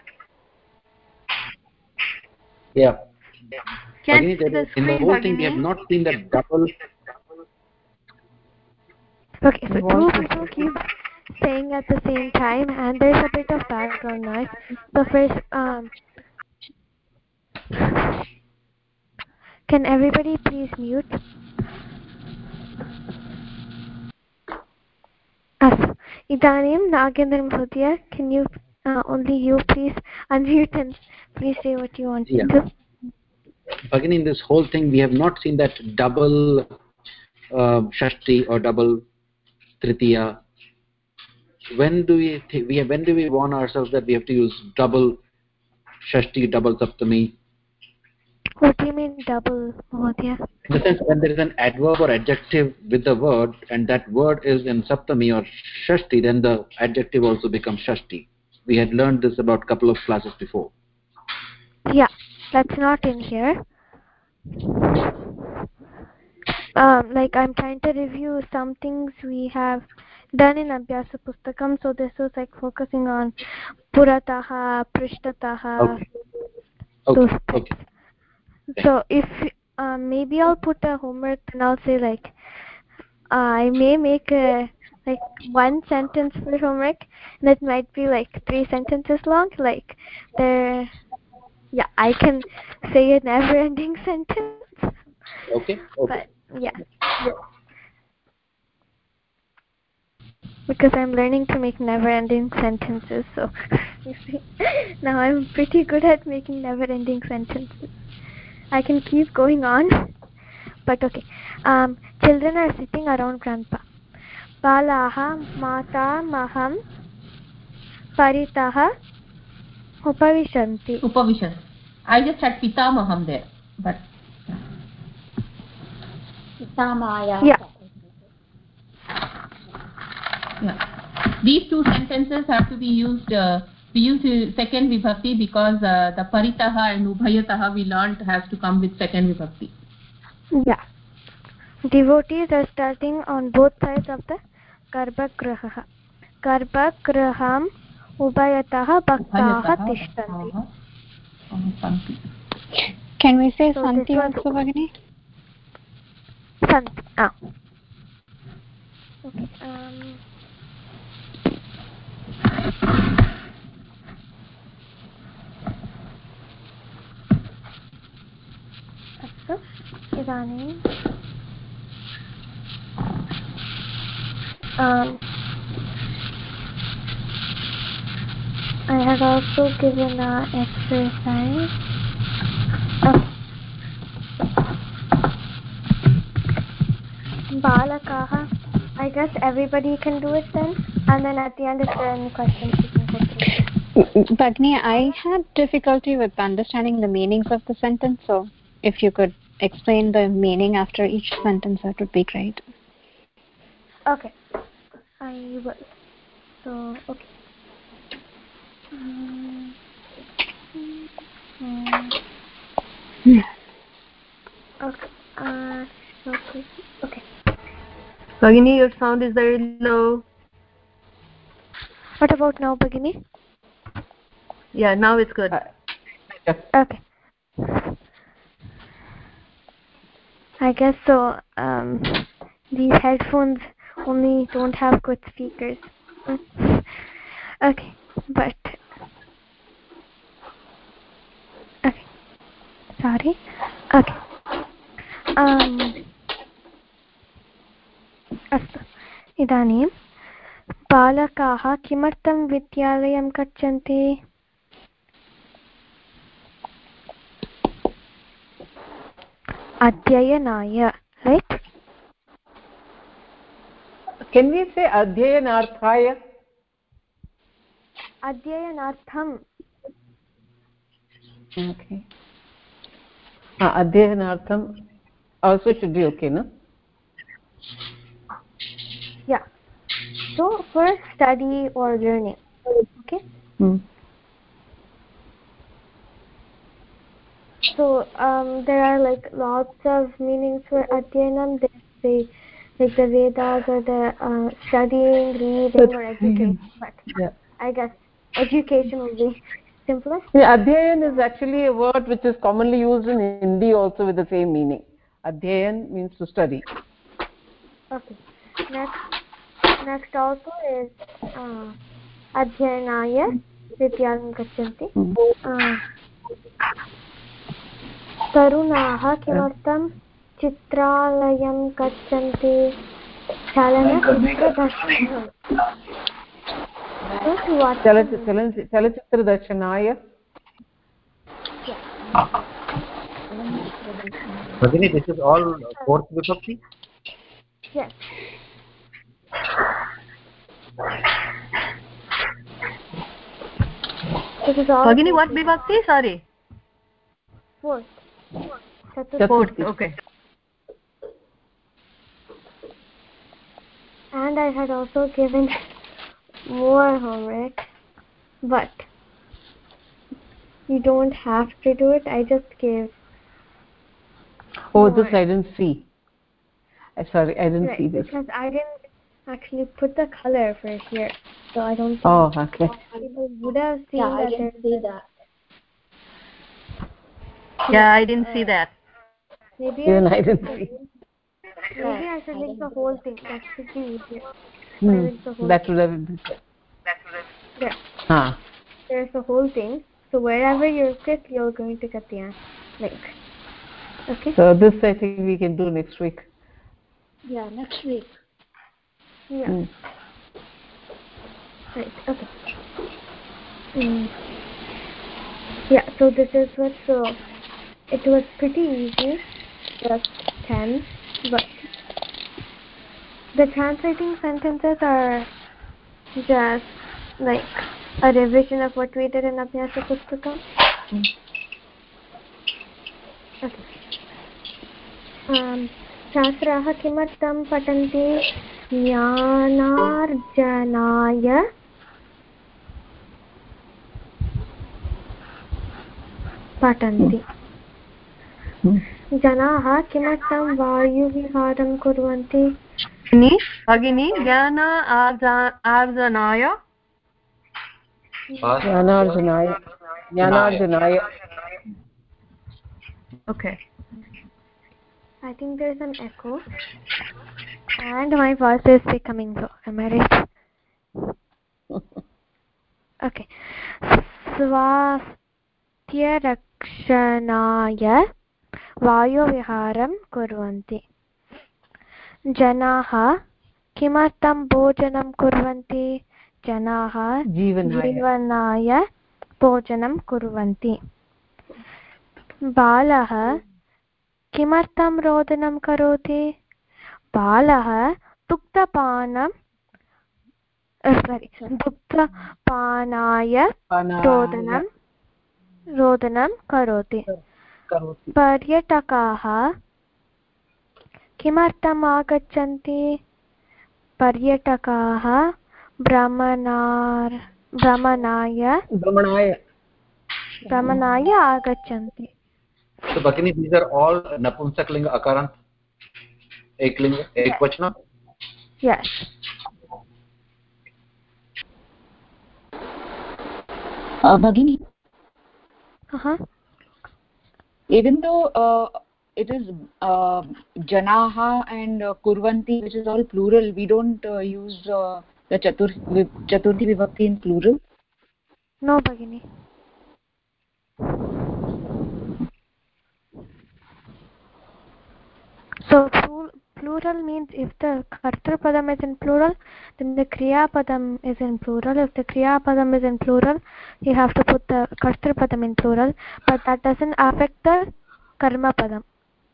Yeah. Can Bhagini, the in the whole thing we have not seen that double. Okay, so two people keep saying at the same time, and there's a bit of background noise. So first, can everybody please mute? Idanim, Nagendra Mahodaya, can you, only you please unmute and please say what you want to do. Bhagini, in this whole thing we have not seen that double Shashti or double Tritiya. When do we warn ourselves that we have to use double Shashti, double Saptami? What do you mean double, Mahodaya? In the sense, when there is an adverb or adjective with the word, and that word is in Saptami or Shashti, then the adjective also becomes Shashti. We had learned this about a couple of classes before. Yeah, that's not in here. Like I'm trying to review some things we have done in Abhyasa Pustakam, so this was like focusing on Purataha, Prishtataha, those types. Okay. So if maybe I'll put a homework and I'll say like I may make like one sentence for homework, and it might be like 3 sentences long. Like there, yeah, I can say a never-ending sentence. Okay. But yeah. Because I'm learning to make never-ending sentences, so you see, now I'm pretty good at making never-ending sentences. I can keep going on, but okay. Children are sitting around grandpa. Balaha mata maham paritaha upavishanti. Upavishanti. I just had pitamaham there, but Pitamaya. Yeah. These two sentences have to be used. We use second vibhakti because the paritaha and ubhayataha we learned has to come with second vibhakti. Yeah. Devotees are starting on both sides of the garbhagriha. Garbhagriham ubhayataha bhaktaha tishtanti. Can we say santi also, Bhagini? Santi. Okay. अस्तु इदानीं I had also given an exercise. Balakaha. I guess everybody can do it then, and then at the end if there are any questions you can go through. Bhagini, I had difficulty with understanding the meanings of the sentence, so if you could explain the meaning after each sentence, that would be great. Okay, I will. So, okay. Okay. Bhagini, your sound is very low. What about now, Bhagini? Yeah, now it's good. Okay. I guess so. These headphones only don't have good speakers. Okay, but okay. Sorry. Okay. अस्तु इदानीं बालकाः किमर्थं विद्यालयं गच्छन्ति? अध्ययनाय, right? Can we say adhyayanarthaya? अध्ययनार्थं. Okay. Adhyayanartham also should be okay, no? Yeah. So for study or learning. Okay. So there are like lots of meanings for adhyanam. They like the Vedas or the studying, reading, or education. But yeah. I guess education will be simplest. Yeah, adhyayan is actually a word which is commonly used in Hindi also with the same meaning. Adhyayan means to study. Okay. Next also is adhyanaya vidyalam gachanti. तरुणाः किमर्थं चित्रालयं गच्छन्ति? चलचित्रदर्शनाय. Bhagini, this is all fourth vibhakti? Yes. This is all. Bhagini, what vibhakti? Sorry. Fourth. Fourth. Okay. And I had also given more homework, but you don't have to do it. I just gave. Oh, this I didn't see. Sorry, I didn't see this. Because I didn't actually put the color for here, so I don't think. Oh, okay. People would have seen that. I didn't see that. Yeah, I didn't see that. Maybe even I didn't see. Maybe I should link the whole thing. That should be easier. That would have been better. Yeah. There's the whole thing. So wherever you click, you're going to get the link. Okay. So this I think we can do next week. Yeah, next week. Yeah. Right. Okay. Yeah. So this is what. So it was pretty easy. Just 10, but the translating sentences are just like a revision of what we did in Abhyasa Pustakam. Okay. छात्राः किमर्थं पठन्ति? ज्ञानार्जनाय पठन्ति. जनाः किमर्थं वायुविहारं कुर्वन्ति? भगिनी ज्ञानार्जनाय. ज्ञानार्जनाय. Okay. I think there's an echo and my voice is becoming low. Am I right? Okay. स्वास्थ्यरक्षणाय वायुविहारं कुर्वन्ति. जनाः किमर्थं भोजनं कुर्वन्ति? जनाः जीवनाय भोजनं कुर्वन्ति. बालः किमर्थं रोदनं करोति? बालः दुग्धपानाय रोदनं करोति. पर्यटकाः किमर्थम् आगच्छन्ति? पर्यटकाः भ्रमणाय आगच्छन्ति. So Bhagini, these are all Napumsaklinga Akarant Eklinga Ekvachana? Yes. Bhagini, even though it is janaha and kurvanti, which is all plural, we don't use the chaturthi vibhakti in plural. No, Bhagini. So plural means if the kartru padam is in plural, then the kriya padam is in plural. If the kriya padam is in plural, you have to put the kartru padam in plural, but that doesn't affect the karma padam.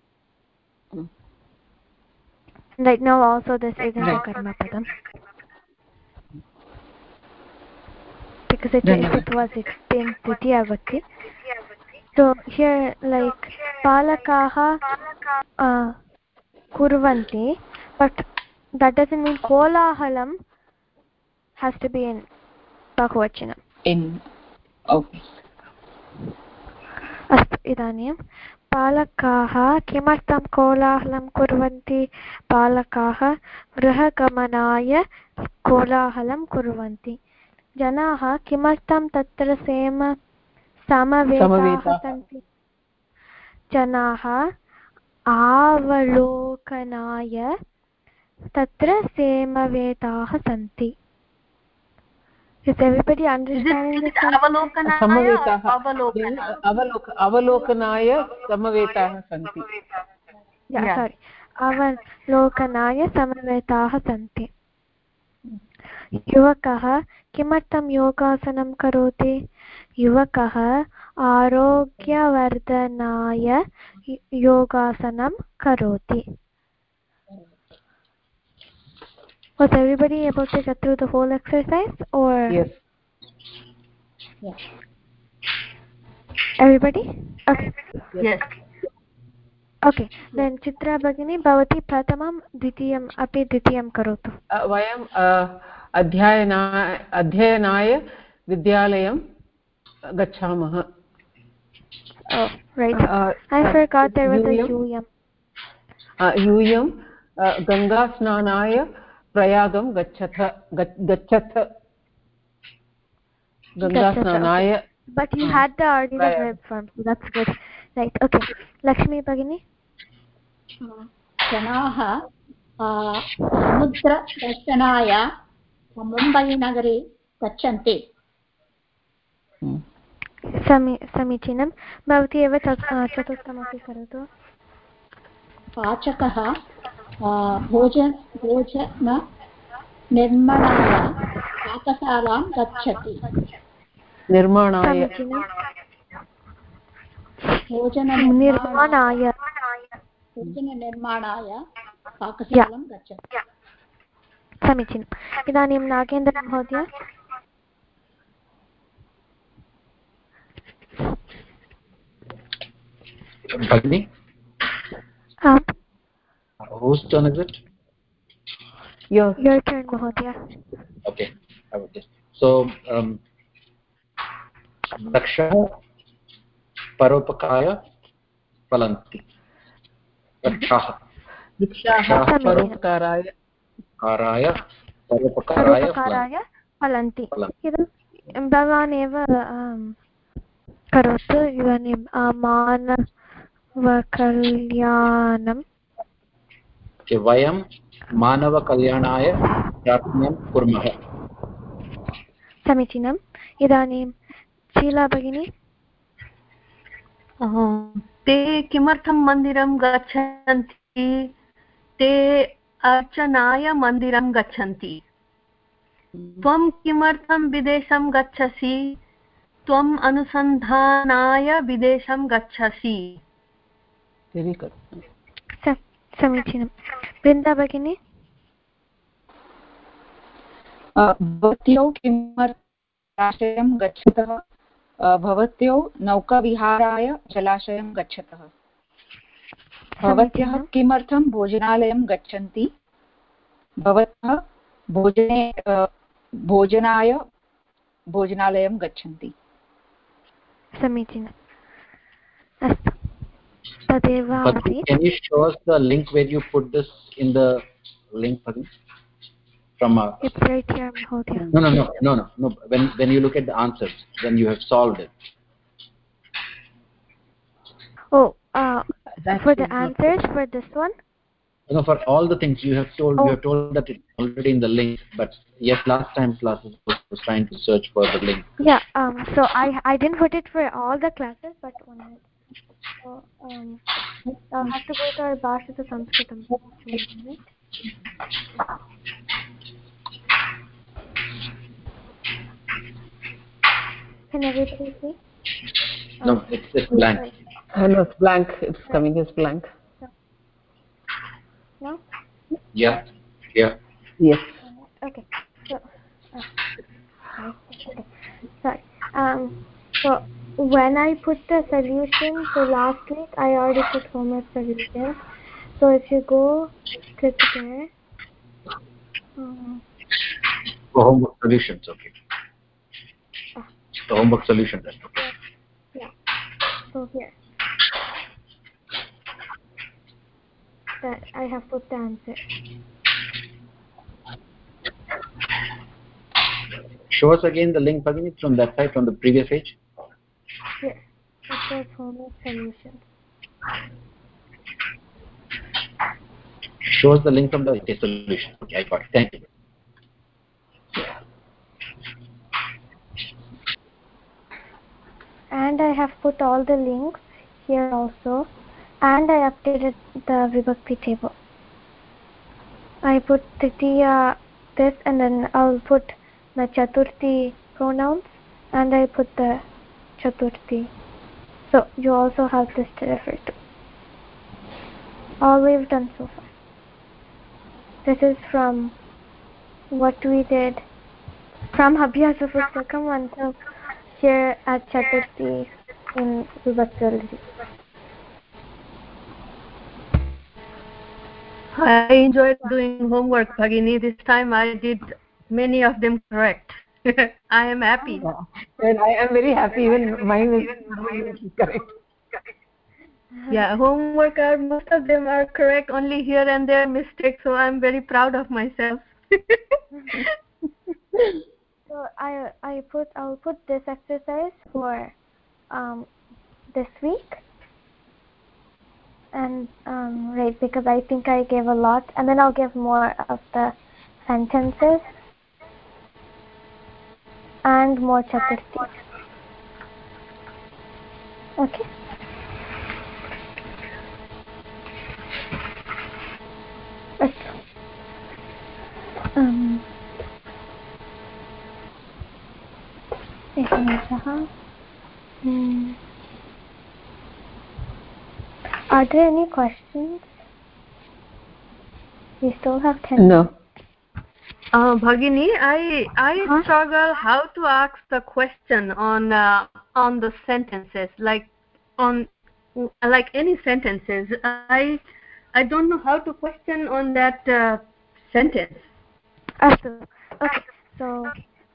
Right now also this isn't a karma padam. Because if it was, it's been Tritiya Vibhakti. So here, like, palakaha kurvanti, but that doesn't mean kolahalam has to be in Bahuvachanam. Okay. अस्तु, इदानीं पालकाः किमर्थं कोलाहलं कुर्वन्ति? पालकाः गृहगमनाय कोलाहलं कुर्वन्ति. जनाः किमर्थं तत्र समवेताः सन्ति? जनाः आवलोकनाय तत्र समवेताः सन्ति. Is everybody understanding this? अवलोकनाय समवेताः सन्ति. Sorry. अवलोकनाय समवेताः सन्ति. युवकः किमर्थं योगासनं करोति? युवकः आरोग्यवर्धनाय योगासनं करोति. Was everybody able to get through the whole exercise, or? Yes. Everybody? Okay. Yes. Okay. Then Chitra Bhagini, bhavati pratamam dvitiyam api dvitiyam karotu. वयं अध्ययनाय विद्यालयं गच्छामः. Oh, right. I forgot there was a यूयम्. यूयं गङ्गास्नानाय प्रयागं गच्छथ. गङ्गास्नानाय. But you had the already the verb form, so that's good. Right. Okay. Lakshmi Bhagini. जनाः समुद्रदर्शनाय मुम्बैनगरे गच्छन्ति. समीचीनं. भवती एव चतुर्थमपि करोतु. पाचकः भोजननिर्माणाय पाकशालां गच्छति. निर्माणाय पाकशालां गच्छति. समीचीनम्. इदानीं नागेन्द्र महोदय. Bhagini? Whose turn is it? Your turn, Mahodaya. Okay. So, Daksha Paropakaya Palanti. Daksha परोपकाराय फलन्ति. भवान् एव करोतु. इदानीं मानवकल्याणं. वयं मानवकल्याणाय प्रार्थनां कुर्मः. समीचीनम्. इदानीं शीला भगिनी. ते किमर्थं मन्दिरं गच्छन्ति? ते अर्चनाय मन्दिरं गच्छन्ति. त्वं किमर्थं विदेशं गच्छसि? त्वम् अनुसन्धानाय विदेशं गच्छसि. समीचीनं. वृन्दा भगिनी. भवत्यो किमर्थं गच्छतः? भवत्यो नौकाविहाराय जलाशयं गच्छतः. भवत्यः किमर्थं भोजनालयं गच्छन्ति? भवतः भोजनाय भोजनालयं गच्छन्ति. समीचीनम्. अस्तु, तदेव आसीत्. Can you show us the link where you put this in the link from it's right here, Mahodaya. No. When you look at the answers, when you have solved it. Oh, for the answers for this one? No, for all the things you have told. You have told that it's already in the link, but yes, last time classes was trying to search for the link. Yeah. So I didn't put it for all the classes, but 1 minute. So I'll have to go to our Bhashata Sanskritam. Can everybody see? No, it's blank. No, it's blank. It's coming as blank. No? Yeah. Yes. Okay. So, okay. Sorry. So when I put the solution, so last week I already put homework solution. So if you go click there. Homework solutions, okay. The homework solution, then. Okay. Yeah. So here. That I have put the answer. Show us again the link, Bhagini, from that side, from the previous page. Here. It says homework solutions. Show us the link from the solution. Okay, I got it. Thank you. And I have put all the links here also, and I updated the Vibhakti table. I put Tritiya this, and then I'll put the Chaturthi pronouns, and I put the Chaturthi. So you also have this to refer to. All we've done so far. This is from what we did from Abhyasa Pustakam until here at Chaturthi in Vibhakti. I enjoyed doing homework, Bhagini. This time I did many of them correct. I am happy. Yeah. And I am very happy. Even mine is correct. Yeah, homework most of them are correct. Only here and there mistakes. So I'm very proud of myself. So I'll put this exercise for this week, and right, because I think I gave a lot, and then I'll give more of the sentences and more Chaturthi. Okay. Are there any questions? We still have 10 minutes. Bhagini, I struggle how to ask the question on the sentences, like any sentences. I don't know how to question on that sentence. Okay. So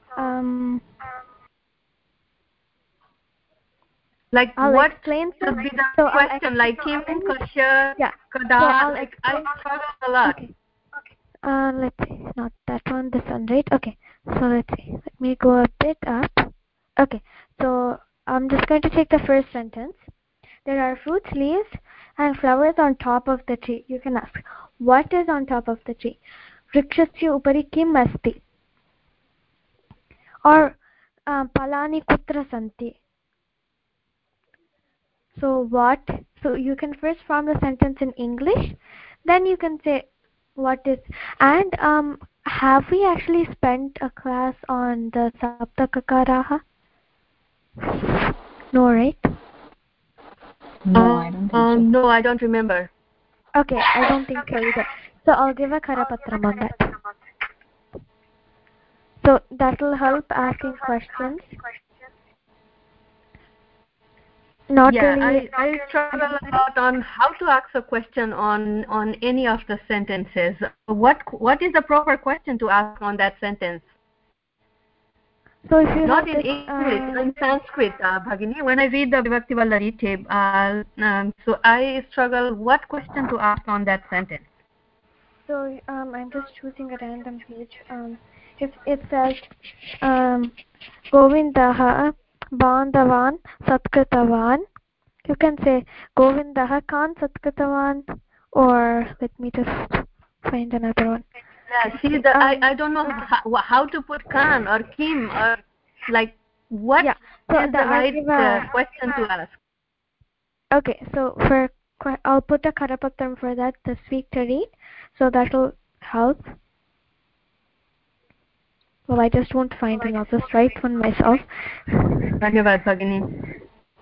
like I'll what explain should be the question? Like Kim, Kasha, Kada. Like I struggle a lot. Okay. Let's see. Not that one. This one, right? Okay. So let's see. Let me go a bit up. Okay. So I'm just going to take the first sentence. There are fruits, leaves, and flowers on top of the tree. You can ask, what is on top of the tree? Vrikshasya upari kim asti? Or palani kutra santi? So what? So you can first form the sentence in English, then you can say what is. And have we actually spent a class on the Saptakakaraha? No, right? No, I don't think so. No, I don't remember. Okay, I don't think so either. So I'll give a Karapatram on that. So that will help asking questions. I struggle a lot on how to ask a question on any of the sentences. What is the proper question to ask on that sentence? So if you not have in this, English, in Sanskrit, Bhagini. When I read the Vibhakti Vallari, so I struggle what question to ask on that sentence. so I'm just choosing a random page. If it says Govindaha Bandhavan Satkritavan, you can say Govindaha Kan Satkritavan, or let me just find another one. Yeah, see, I don't know how to put Khan or Kim or like what Yeah, so is the right question to ask. Okay, so for I'll put a Karapatram for that this week to read, so that will help. Well, I just won't find them. I'll just write one myself. Dhanyavad, Bhagini.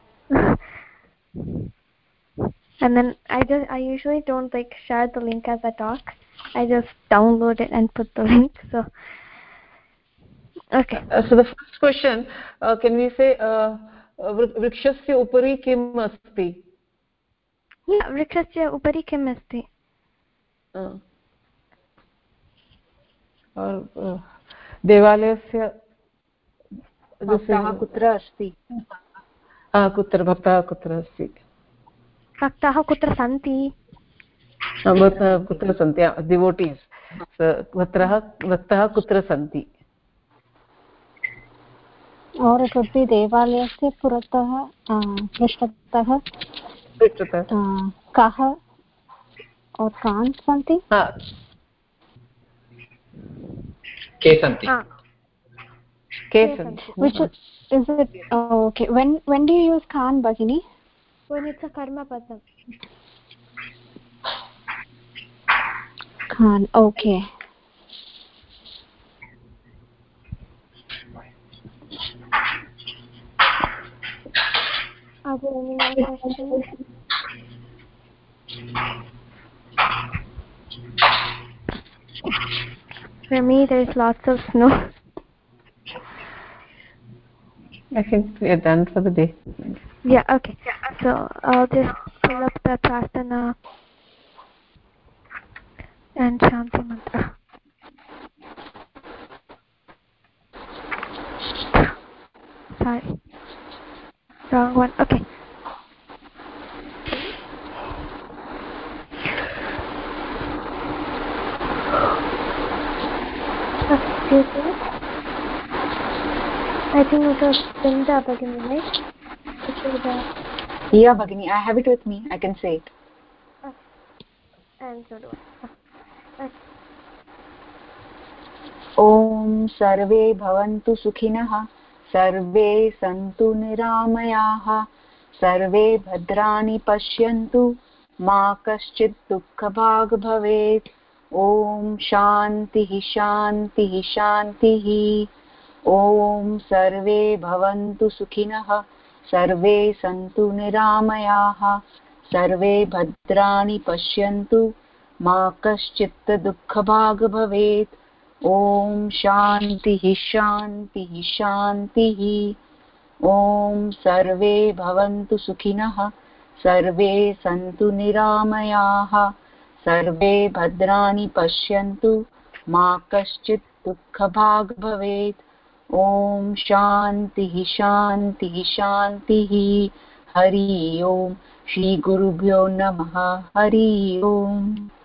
And then I usually don't like share the link as I talk. I just download it and put the link. So okay. So the first question, can we say vrikshasya upari kim asti? Yeah, vrikshasya upari kim asti. देवालयस्य भक्तः कुत्र अस्ति? कुत्र भक्तः कुत्र अस्ति? भक्ताः कुत्र सन्ति? कुत्र सन्ति? डिवोटीस्. भक्तः कुत्र सन्ति? और it would be देवालयस्य पुरतः पृष्ठतः कः और कान् सन्ति? के सन्ति? के सन्ति? Which is it? Oh, okay. When do you use Khan, Bhagini? When it's a karma padam. Khan. Okay. Are there any more questions? For me, there's lots of snow. I think we are done for the day. Yeah, okay. So I'll just pull up the prarthana and Shanti mantra. Sorry. Wrong one. Okay. Excuse me. I think it was Vrinda Bhagini, right? Yeah, Bhagini, I have it with me. I can say it. Okay. And so do I. Okay. ॐ सर्वे भवन्तु सुखिनः सर्वे सन्तु निरामयाः सर्वे भद्राणि पश्यन्तु मा कश्चित् दुःखभाग् भवेत् ॐ शान्तिः शान्तिः शान्तिः ॐ सर्वे भवन्तु सुखिनः सर्वे सन्तु निरामयाः सर्वे भद्राणि पश्यन्तु मा कश्चित् दुःखभाग् भवेत् ॐ शान्तिः शान्तिः शान्तिः ॐ सर्वे भवन्तु सुखिनः सर्वे सन्तु निरामयाः सर्वे भद्राणि पश्यन्तु मा कश्चित् दुःखभाग् भवेत् ॐ शान्तिः शान्तिः शान्तिः हरि ओम् श्रीगुरुभ्यो नमः हरि ओम्